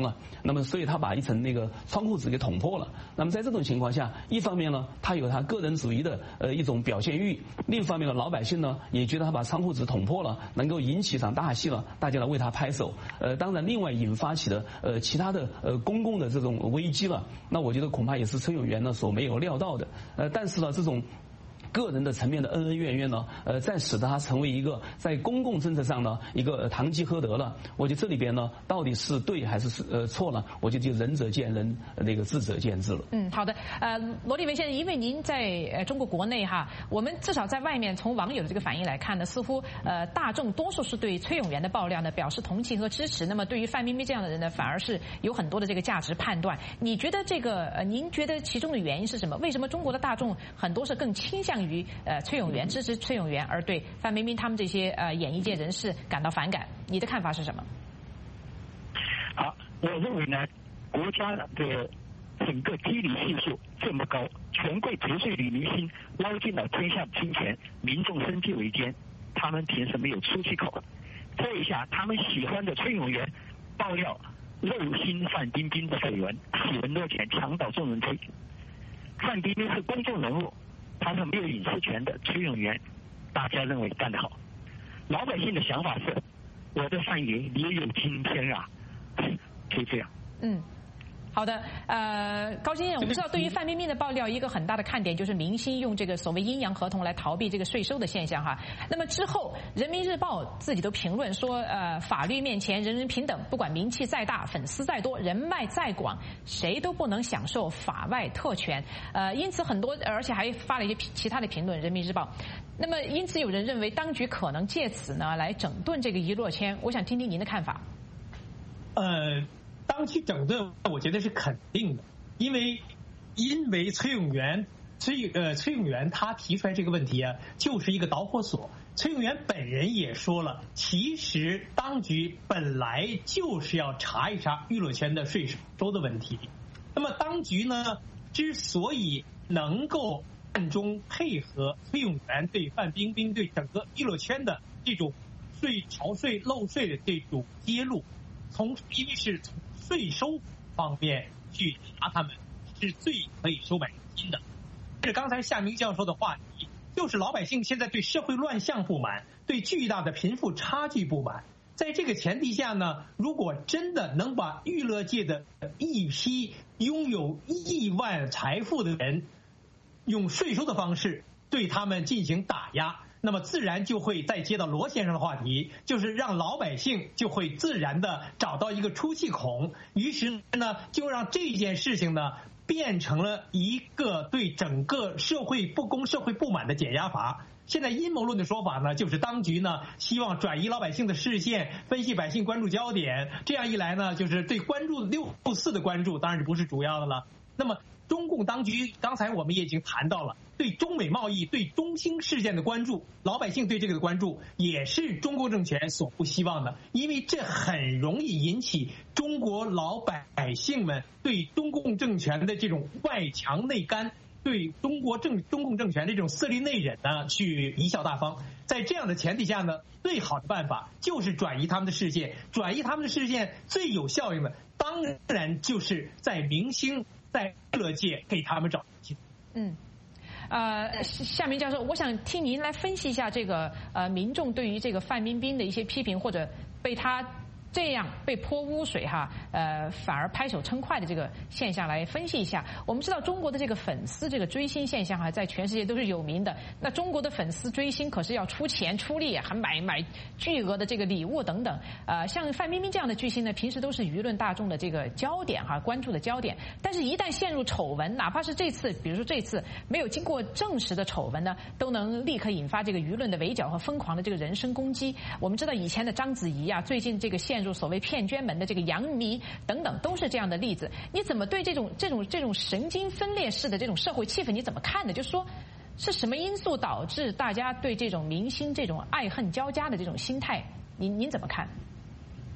那么所以他把一层那个窗户纸给捅破了。那么在这种情况下，一方面呢，他有他个人主义的呃一种表现欲；另一方面呢，老百姓呢也觉得他把窗户纸捅破了，能够引起一场大戏了，大家来为他拍手。呃，当然另外引发起的呃其他的呃公共的这种危机了，那我觉得恐怕也是崔永元呢所没有料到的。呃，但是呢，这种个人的层面的恩恩怨怨呢，呃，再使得他成为一个在公共政策上呢一个呃堂吉诃德了。我觉得这里边呢，到底是对还是是呃错呢？我觉得就仁者见仁，那个智者见智了。 嗯，好的。呃，罗立文先生，因为您在呃中国国内哈，我们至少在外面从网友的这个反应来看呢，似乎呃大众多数是对崔永元的爆料呢表示同情和支持。那么对于范冰冰这样的人呢，反而是有很多的这个价值判断。你觉得这个呃，您觉得其中的原因是什么？为什么中国的大众很多是更倾向于呃崔永元支持崔永元，而对范冰冰他们这些呃演艺界人士感到反感？你的看法是什么？ 好，我认为呢，国家的整个激励系数这么高，权贵垂税女明星捞尽了天下金钱，民众生计维艰，他们凭什么有出气口？这一下，他们喜欢的崔永元爆料肉心范冰冰的绯闻，喜闻乐见，墙倒众人推。范冰冰是公众人物，他是没有隐私权的。崔永元，大家认为干得好。老百姓的想法是，我的范爷也有今天啊，就这样。 嗯。好的，呃，高先生，我们知道对于范冰冰的爆料，一个很大的看点就是明星用这个所谓阴阳合同来逃避这个税收的现象哈。那么之后，《人民日报》自己都评论说，呃，法律面前人人平等，不管名气再大、粉丝再多、人脉再广，谁都不能享受法外特权。呃，因此很多，而且还发了一些其他的评论，《人民日报》。那么因此有人认为，当局可能借此呢来整顿这个娱乐圈。我想听听您的看法。 呃。当局整顿，我觉得是肯定的，因为因为崔永元崔呃崔永元他提出来这个问题啊，就是一个导火索。崔永元本人也说了，其实当局本来就是要查一查娱乐圈的税收的问题。那么当局呢，之所以能够暗中配合崔永元对范冰冰对整个娱乐圈的这种税逃税漏税的这种揭露，从因为是从税收方面去查他们，是最可以收买人心的。是刚才夏明教授的话题，就是老百姓现在对社会乱象不满，对巨大的贫富差距不满。在这个前提下呢，如果真的能把娱乐界的一批拥有亿万财富的人，用税收的方式对他们进行打压，那么自然就会再接到罗先生的话题，就是让老百姓就会自然的找到一个出气孔，于是呢，就让这件事情呢变成了一个对整个社会不公、社会不满的减压阀。现在阴谋论的说法呢，就是当局呢希望转移老百姓的视线，分析百姓关注焦点，这样一来呢，就是对关注六四的关注当然是不是主要的了。那么中共当局刚才我们也已经谈到了对中美贸易、对中兴事件的关注，老百姓对这个的关注也是中国政权所不希望的，因为这很容易引起中国老百姓们对中共政权的这种外强内干，对中国政中共政权这种色厉内荏呢去贻笑大方。在这样的前提下呢，最好的办法就是转移他们的视线，转移他们的视线最有效应的当然就是在明星在娱乐界给他们找机会。 嗯，呃，夏明教授，我想听您来分析一下这个呃民众对于这个范冰冰的一些批评，或者被他这样被泼污水哈，呃，反而拍手称快的这个现象来分析一下。我们知道中国的这个粉丝这个追星现象哈，在全世界都是有名的。那中国的粉丝追星可是要出钱出力啊，还买买巨额的这个礼物等等。呃，像范冰冰这样的巨星呢，平时都是舆论大众的这个焦点哈，关注的焦点。但是，一旦陷入丑闻，哪怕是这次，比如说这次没有经过证实的丑闻呢，都能立刻引发这个舆论的围剿和疯狂的这个人身攻击。我们知道以前的章子怡啊，最近这个陷入所谓骗捐门的这个杨幂等等，都是这样的例子。你怎么对这种这种这种神经分裂式的这种社会气氛你怎么看呢？就是说，是什么因素导致大家对这种明星这种爱恨交加的这种心态？您您怎么看？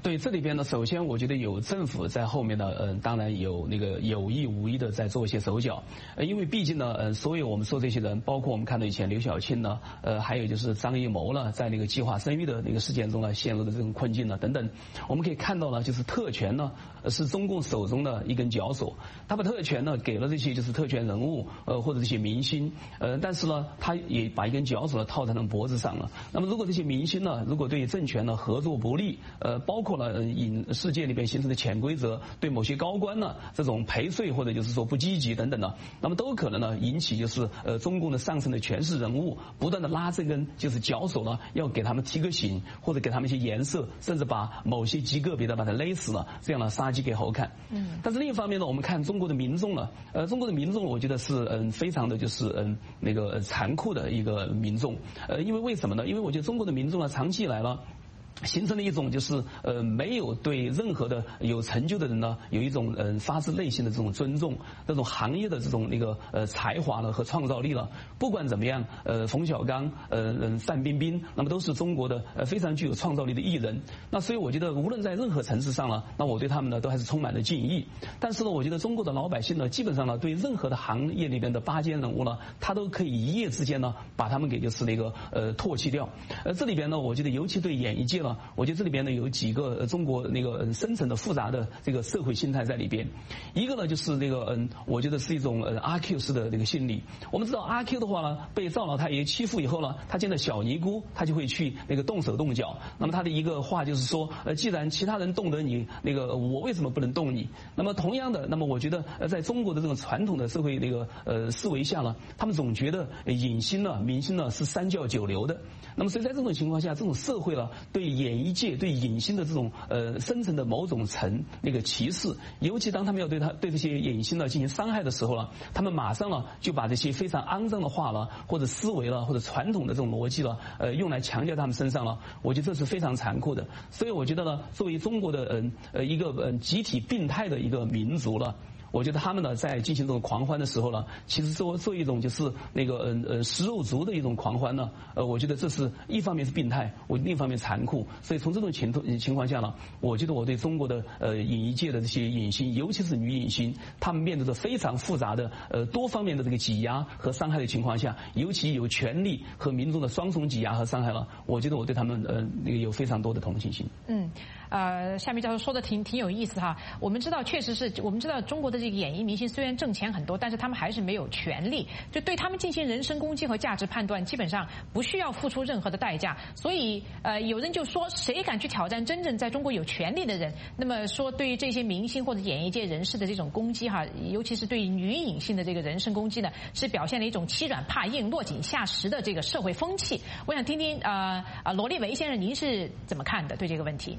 对，这里边呢，首先我觉得有政府在后面呢，嗯，当然有那个有意无意的在做一些手脚，呃，因为毕竟呢，呃，所有我们说这些人，包括我们看到以前刘晓庆呢，呃，还有就是张艺谋呢，在那个计划生育的那个事件中呢，陷入的这种困境呢，等等，我们可以看到呢，就是特权呢，是中共手中的一根绞索，他把特权呢给了这些就是特权人物，呃，或者这些明星，呃，但是呢，他也把一根绞索呢套在他们脖子上了。那么如果这些明星呢，如果对政权呢合作不利，呃，包括了影世界里边形成的潜规则，对某些高官呢这种陪睡或者就是说不积极等等的，那么都可能呢引起就是呃中共的上层的权势人物不断的拉这根就是绞索呢，要给他们提个醒，或者给他们一些颜色，甚至把某些极个别的把他勒死了，这样呢杀鸡给猴看。嗯。但是另一方面呢，我们看中国的民众呢，呃，中国的民众我觉得是嗯非常的就是嗯那个残酷的一个民众，呃，因为为什么呢？因为我觉得中国的民众呢长期以来了。形成了一种就是呃没有对任何的有成就的人呢有一种呃发自内心的这种尊重，这种行业的这种那个呃才华呢和创造力了。不管怎么样，呃冯小刚、呃范冰冰，那么都是中国的呃非常具有创造力的艺人。那所以我觉得无论在任何层次上呢，那我对他们呢都还是充满了敬意。但是呢，我觉得中国的老百姓呢，基本上呢对任何的行业里边的拔尖人物呢，他都可以一夜之间呢把他们给就是那个呃唾弃掉。呃这里边呢，我觉得尤其对演艺界呢。我觉得这里边呢有几个中国那个深层的复杂的这个社会心态在里边。一个呢就是那个嗯，我觉得是一种呃阿 Q 式的那个心理。我们知道阿 Q 的话呢，被赵老太爷欺负以后呢，他见到小尼姑，他就会去那个动手动脚。那么他的一个话就是说，呃，既然其他人动得你，那个我为什么不能动你？那么同样的，那么我觉得呃，在中国的这种传统的社会那个呃思维下呢，他们总觉得影星呢、明星呢是三教九流的。那么所以在这种情况下，这种社会呢对演艺界、对影星的这种呃深层的某种层那个歧视，尤其当他们要对他对这些影星呢进行伤害的时候呢，他们马上呢就把这些非常肮脏的话了，或者思维了，或者传统的这种逻辑了，呃用来强加他们身上了。我觉得这是非常残酷的。所以我觉得呢，作为中国的嗯呃一个呃集体病态的一个民族了。我觉得他们呢，在进行这种狂欢的时候呢，其实做做一种就是那个呃呃食肉族的一种狂欢呢，呃，我觉得这是一方面是病态，我另一方面残酷。所以从这种情情况下呢，我觉得我对中国的呃影艺界的这些影星，尤其是女影星，他们面对着非常复杂的呃多方面的这个挤压和伤害的情况下，尤其有权力和民众的双重挤压和伤害了，我觉得我对他们呃那个有非常多的同情心。 嗯，呃，夏明教授说的挺挺有意思哈。我们知道，确实是我们知道中国的这个演艺明星虽然挣钱很多，但是他们还是没有权利，就对他们进行人身攻击和价值判断，基本上不需要付出任何的代价。所以，呃，有人就说，谁敢去挑战真正在中国有权利的人？那么说，对于这些明星或者演艺界人士的这种攻击哈，尤其是对于女影星的这个人身攻击呢，是表现了一种欺软怕硬、落井下石的这个社会风气。我想听听呃呃罗立维先生，您是怎么看的？对这个问题？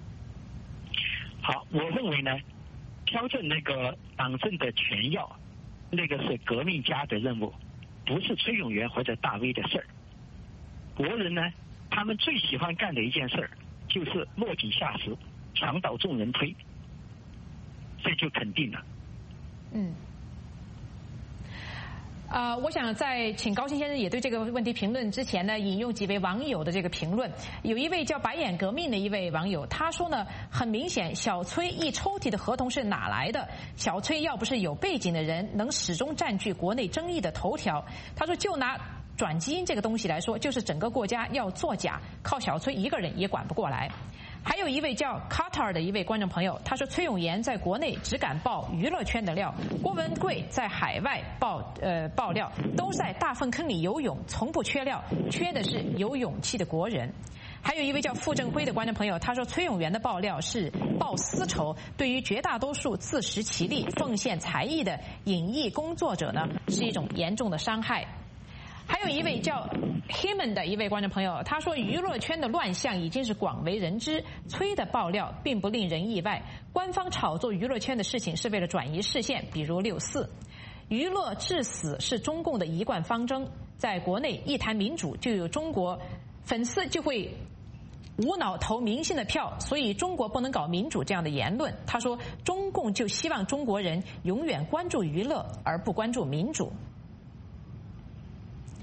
好，我认为呢，挑战那个党政的权要，那个是革命家的任务，不是崔永元或者大 V 的事儿。国人呢，他们最喜欢干的一件事儿，就是落井下石，墙倒众人推，这就肯定了。 嗯。呃，我想在请高鑫先生也对这个问题评论之前呢，引用几位网友的这个评论。有一位叫白眼革命的一位网友，他说呢，很明显，小崔一抽屉的合同是哪来的？小崔要不是有背景的人，能始终占据国内争议的头条。他说，就拿转基因这个东西来说，就是整个国家要作假，靠小崔一个人也管不过来。还有一位叫 Qatar 的一位观众朋友，他说崔永元在国内只敢爆娱乐圈的料，郭文贵在海外爆呃爆料，都在大粪坑里游泳，从不缺料，缺的是有勇气的国人。还有一位叫傅正辉的观众朋友，他说崔永元的爆料是报私仇，对于绝大多数自食其力、奉献才艺的影艺工作者呢，是一种严重的伤害。还有一位叫 Himan 的一位观众朋友，他说娱乐圈的乱象已经是广为人知，崔的爆料并不令人意外。官方炒作娱乐圈的事情是为了转移视线，比如六四。娱乐至死是中共的一贯方针，在国内一谈民主就有中国粉丝就会无脑投明星的票，所以中国不能搞民主这样的言论。他说中共就希望中国人永远关注娱乐而不关注民主。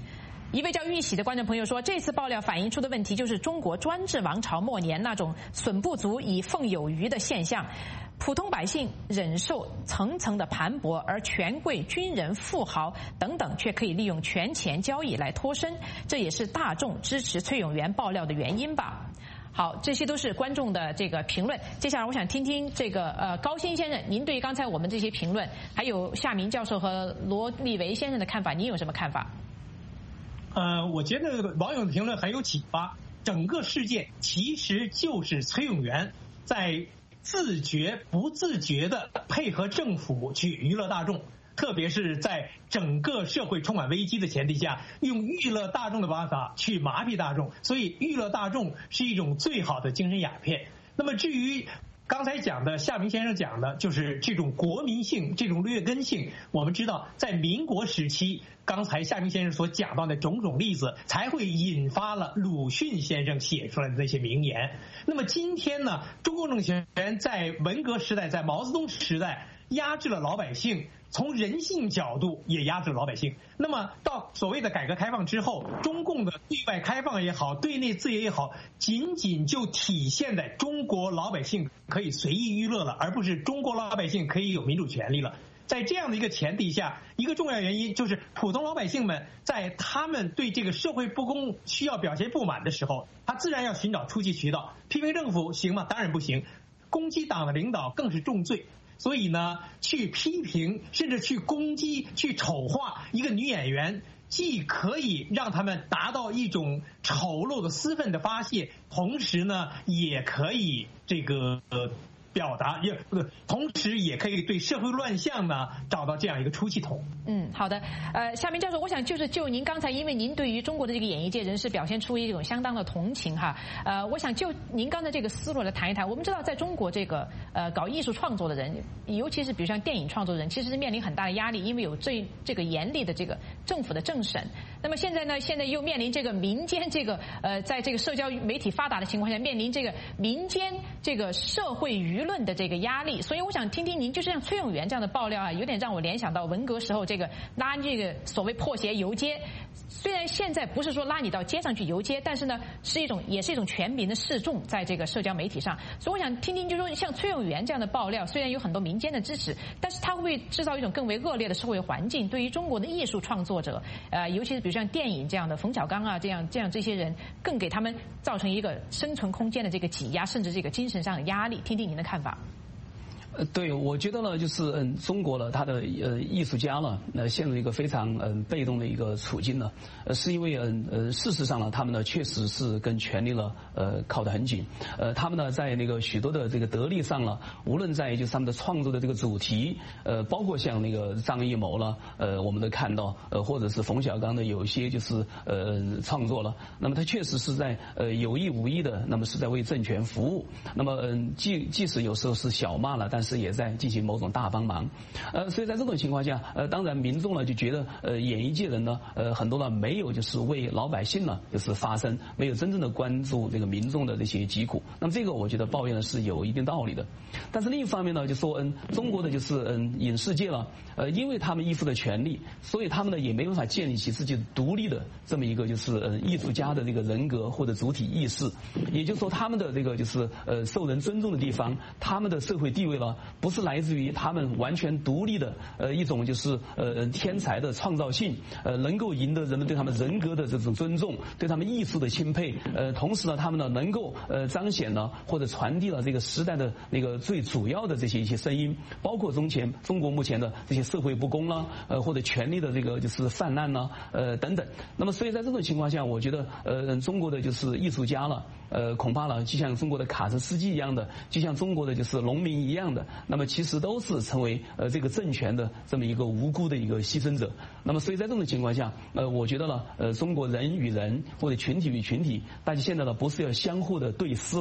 一位叫玉玺的观众朋友说，这次爆料反映出的问题就是中国专制王朝末年那种损不足以奉有余的现象。普通百姓忍受层层的盘剥，而权贵、军人、富豪等等却可以利用权钱交易来脱身，这也是大众支持崔永元爆料的原因吧。好，这些都是观众的这个评论。接下来我想听听这个呃高鑫先生，您对于刚才我们这些评论，还有夏明教授和罗立维先生的看法，您有什么看法？ 呃，我觉得网友的评论很有启发。整个事件其实就是崔永元在自觉不自觉地配合政府去娱乐大众，特别是在整个社会充满危机的前提下，用娱乐大众的办法去麻痹大众，所以娱乐大众是一种最好的精神鸦片。那么至于刚才讲的夏明先生讲的就是这种国民性、这种劣根性，我们知道在民国时期，刚才夏明先生所讲到的种种例子，才会引发了鲁迅先生写出来的那些名言。那么今天呢，中共政权在文革时代，在毛泽东时代压制了老百姓，从人性角度也压制了老百姓。那么到所谓的改革开放之后，中共的对外开放也好，对内自由也好，仅仅就体现在中国老百姓可以随意娱乐了，而不是中国老百姓可以有民主权利了。在这样的一个前提下，一个重要原因就是普通老百姓们在他们对这个社会不公需要表现不满的时候，他自然要寻找出气渠道。批评政府行吗？当然不行。攻击党的领导更是重罪。所以呢，去批评甚至去攻击、去丑化一个女演员，既可以让他们达到一种丑陋的私愤的发泄，同时呢，也可以这个呃。表达也不，同时也可以对社会乱象呢找到这样一个出气筒。 嗯，好的。呃，夏明教授，我想就是就您刚才，因为您对于中国的这个演艺界人士表现出一种相当的同情哈，呃，我想就您刚才这个思路来谈一谈。我们知道，在中国这个呃搞艺术创作的人，尤其是比如像电影创作人，其实是面临很大的压力，因为有最这个严厉的这个政府的政审。那么现在呢，现在又面临这个民间这个呃，在这个社交媒体发达的情况下，面临这个民间这个社会舆论的这个压力，所以我想听听您，就是像崔永元这样的爆料啊，有点让我联想到文革时候这个拉这个所谓破鞋游街。虽然现在不是说拉你到街上去游街，但是呢，是一种也是一种全民的示众，在这个社交媒体上。所以我想听听，就是说像崔永元这样的爆料，虽然有很多民间的支持，但是它会不会制造一种更为恶劣的社会环境？对于中国的艺术创作者，呃，尤其是比如像电影这样的冯小刚啊，这样这样这些人，更给他们造成一个生存空间的这个挤压，甚至这个精神上的压力。听听您的看法。 呃，对，我觉得呢，就是嗯，中国呢，他的呃艺术家呢，呃，陷入一个非常嗯被动的一个处境呢，呃，是因为嗯呃，事实上呢，他们呢确实是跟权力呢呃靠得很紧，呃，他们呢在那个许多的这个得力上呢，无论在就是他们的创作的这个主题，呃，包括像那个张艺谋了，呃，我们都看到，呃，或者是冯小刚的有些就是呃创作了，那么他确实是在呃有意无意的，那么是在为政权服务，那么嗯，即即使有时候是小骂了，但但是也在进行某种大帮忙，呃，所以在这种情况下，呃，当然民众呢就觉得，呃，演艺界人呢，呃，很多呢没有就是为老百姓呢就是发声，没有真正的关注这个民众的这些疾苦。那么这个我觉得抱怨呢是有一定道理的。但是另一方面呢，就说嗯，中国的就是嗯影视界了，呃，因为他们依附的权利，所以他们呢也没办法建立起自己独立的这么一个就是呃艺术家的这个人格或者主体意识，也就是说他们的这个就是呃受人尊重的地方，他们的社会地位了。不是来自于他们完全独立的呃一种就是呃天才的创造性，呃能够赢得人们对他们人格的这种尊重，对他们艺术的钦佩，呃同时呢他们呢能够呃彰显了或者传递了这个时代的那个最主要的这些一些声音，包括中前中国目前的这些社会不公啦，呃或者权力的这个就是泛滥啦，呃等等。那么所以在这种情况下，我觉得呃中国的就是艺术家了，呃恐怕了就像中国的卡车司机一样的，就像中国的就是农民一样的。那么其实都是成为呃这个政权的这么一个无辜的一个牺牲者。那么所以在这种情况下，呃我觉得呢，呃中国人与人或者群体与群体，大家现在呢不是要相互的对撕了，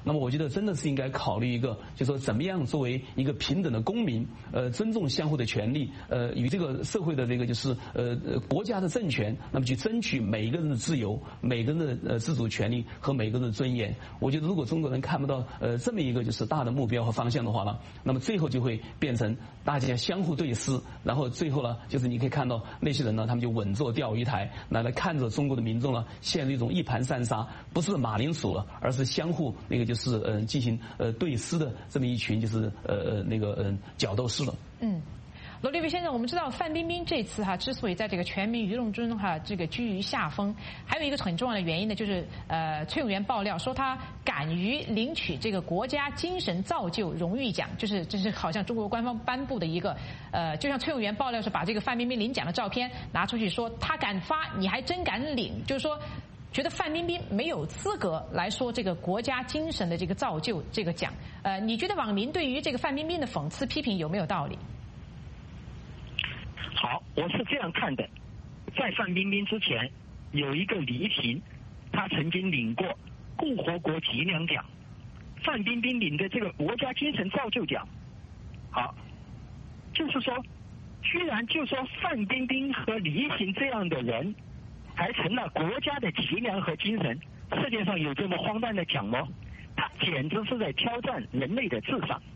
那么我觉得真的是应该考虑一个，就说怎么样作为一个平等的公民，呃，尊重相互的权利，呃，与这个社会的这个就是呃国家的政权，那么去争取每一个人的自由、每个人的呃自主权利和每个人的尊严。我觉得如果中国人看不到呃这么一个就是大的目标和方向的话呢，那么最后就会变成大家相互对视，然后最后呢，就是你可以看到那些人呢，他们就稳坐钓鱼台，来来看着中国的民众呢陷入一种一盘散沙，不是马铃薯了，而是相互那个就是呃进行呃对视的这么一群就是呃呃那个呃角斗士了。 嗯。罗立威先生，我们知道范冰冰这次哈之所以在这个全民舆论中哈这个居于下风，还有一个很重要的原因呢，就是呃崔永元爆料说他敢于领取这个国家精神造就荣誉奖，就是这是好像中国官方颁布的一个呃，就像崔永元爆料是把这个范冰冰领奖的照片拿出去说他敢发，你还真敢领，就是说觉得范冰冰没有资格来说这个国家精神的这个造就这个奖。呃，你觉得网民对于这个范冰冰的讽刺批评有没有道理？ 好，我是这样看的，在范冰冰之前有一个黎平，他曾经领过共和国脊梁奖，范冰冰领的这个国家精神造就奖。好，就是说居然就说范冰冰和黎平这样的人还成了国家的脊梁和精神，世界上有这么荒诞的奖吗？他简直是在挑战人类的智商。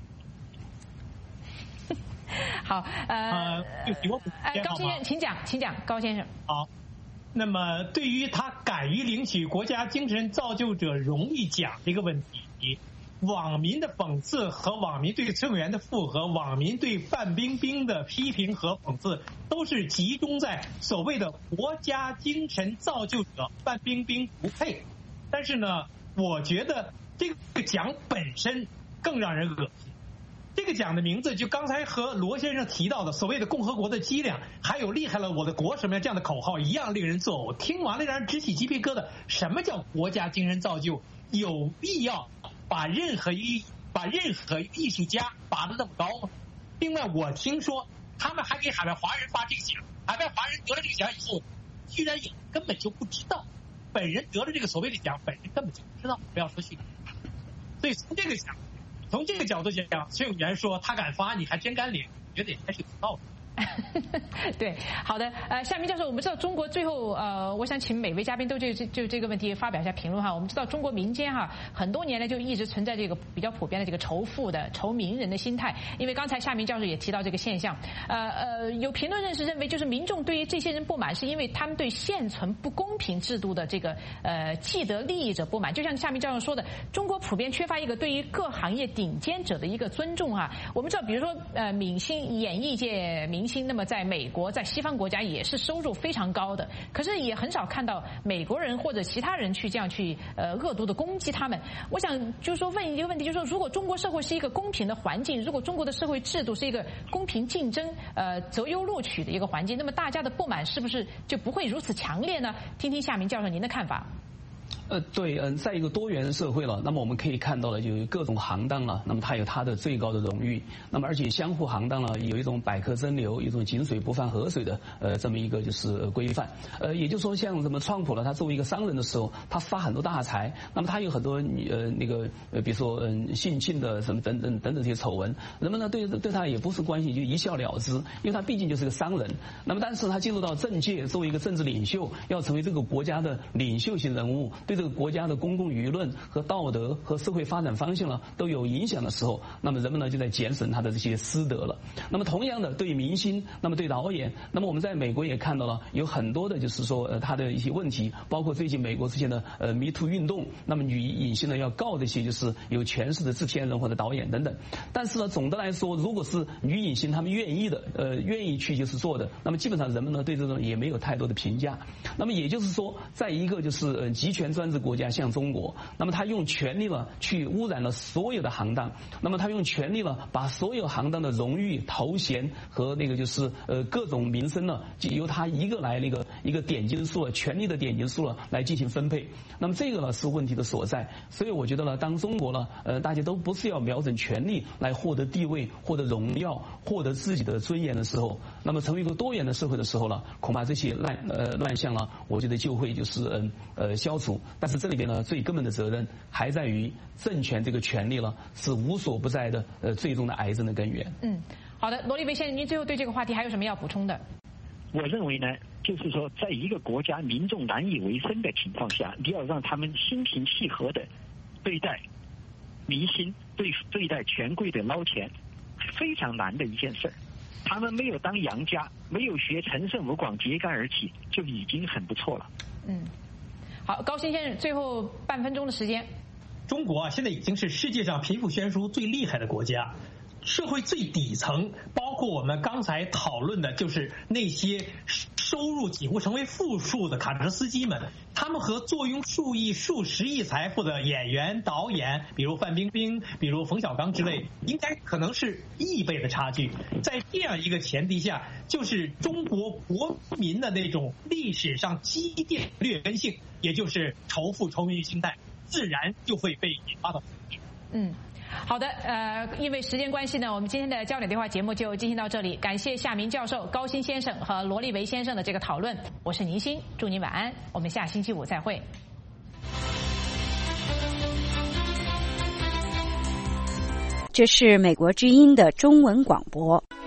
好，呃，呃，高先生，请讲，请讲，高先生。 好，那么对于他敢于领取国家精神造就者荣誉奖这个问题，网民的讽刺和网民对崔永元的附和，网民对范冰冰的批评和讽刺，都是集中在所谓的国家精神造就者范冰冰不配。但是呢，我觉得这个奖本身更让人恶心。这个奖的名字就刚才和罗先生提到的所谓的共和国的脊梁，还有厉害了我的国什么样这样的口号一样令人作呕，听完了让人直起鸡皮疙瘩。什么叫国家精神造就？有必要把任何一把任何艺术家拔得那么高吗？另外我听说他们还给海外华人发这个奖，海外华人得了这个奖以后居然也根本就不知道，本人得了这个所谓的奖本人根本就不知道，不要说去。所以从这个奖从这个角度讲，崔永元说他敢发，你还真敢领，觉得也还是有道理。 对，好的，呃，夏明教授，我们知道中国最后，呃，我想请每位嘉宾都就就就这个问题发表一下评论哈。我们知道中国民间哈很多年来就一直存在这个比较普遍的这个仇富的、仇名人的心态，因为刚才夏明教授也提到这个现象，呃呃，有评论人士认为，就是民众对于这些人不满，是因为他们对现存不公平制度的这个呃既得利益者不满。就像夏明教授说的，中国普遍缺乏一个对于各行业顶尖者的一个尊重哈。我们知道，比如说呃，明星、演艺界明星，那么在美国、在西方国家也是收入非常高的，可是也很少看到美国人或者其他人去这样去呃恶毒的攻击他们。我想就是说问一个问题，就是说如果中国社会是一个公平的环境，如果中国的社会制度是一个公平竞争、呃择优录取的一个环境，那么大家的不满是不是就不会如此强烈呢？听听夏明教授您的看法。 呃，对，嗯，在一个多元社会了，那么我们可以看到了，就有各种行当了，那么它有它的最高的荣誉，那么而且相互行当呢，有一种百舸争流，有一种井水不犯河水的呃这么一个就是规范，呃，也就是说，像什么川普了，他作为一个商人的时候，他发很多大财，那么他有很多呃那个呃，比如说嗯性侵的什么等等等等这些丑闻，人们呢对对他也不是关心，就一笑了之，因为他毕竟就是个商人。那么但是他进入到政界，作为一个政治领袖，要成为这个国家的领袖型人物，对这个国家的公共舆论和道德和社会发展方向呢都有影响的时候，那么人们呢就在减省他的这些私德了。那么同样的，对于明星，那么对导演，那么我们在美国也看到了有很多的就是说呃他的一些问题，包括最近美国之前的呃 Me Too 运动，那么女影星呢要告这些就是有权势的制片人或者导演等等。但是呢，总的来说，如果是女影星他们愿意的呃愿意去就是做的，那么基本上人们呢对这种也没有太多的评价。那么也就是说，在一个就是呃集权专制国家像中国，那么他用权力呢去污染了所有的行当，那么他用权力呢把所有行当的荣誉头衔和那个就是呃各种名声呢就由他一个来那个一个点金数了，权力的点金数了来进行分配。那么这个呢是问题的所在。所以我觉得呢，当中国呢，呃，大家都不是要瞄准权力来获得地位、获得荣耀、获得自己的尊严的时候，那么成为一个多元的社会的时候呢，恐怕这些乱呃乱象呢，我觉得就会就是嗯呃消除。但是这里边呢，最根本的责任还在于政权这个权力呢，是无所不在的呃最终的癌症的根源。 嗯，好的，罗立维先生，您最后对这个话题还有什么要补充的？ 我认为呢，就是说，在一个国家民众难以为生的情况下，你要让他们心平气和的对待民心，对对待权贵的捞钱，非常难的一件事。他们没有当洋家，没有学陈胜吴广揭竿而起，就已经很不错了。 嗯，好，高新先生，最后半分钟的时间。 中国啊，现在已经是世界上贫富悬殊最厉害的国家。社会最底层，包括我们刚才讨论的，就是那些收入几乎成为负数的卡车司机们，他们和坐拥数亿、数十亿财富的演员、导演，比如范冰冰，比如冯小刚之类，应该可能是亿倍的差距。在这样一个前提下，就是中国国民的那种历史上积淀劣根性，也就是仇富仇民心态，自然就会被引发到。 嗯。好的，呃，因为时间关系呢，我们今天的焦点对话节目就进行到这里。感谢夏明教授、高新先生和罗立维先生的这个讨论。我是倪欣，祝您晚安，我们下星期五再会。 这是美国之音的中文广播。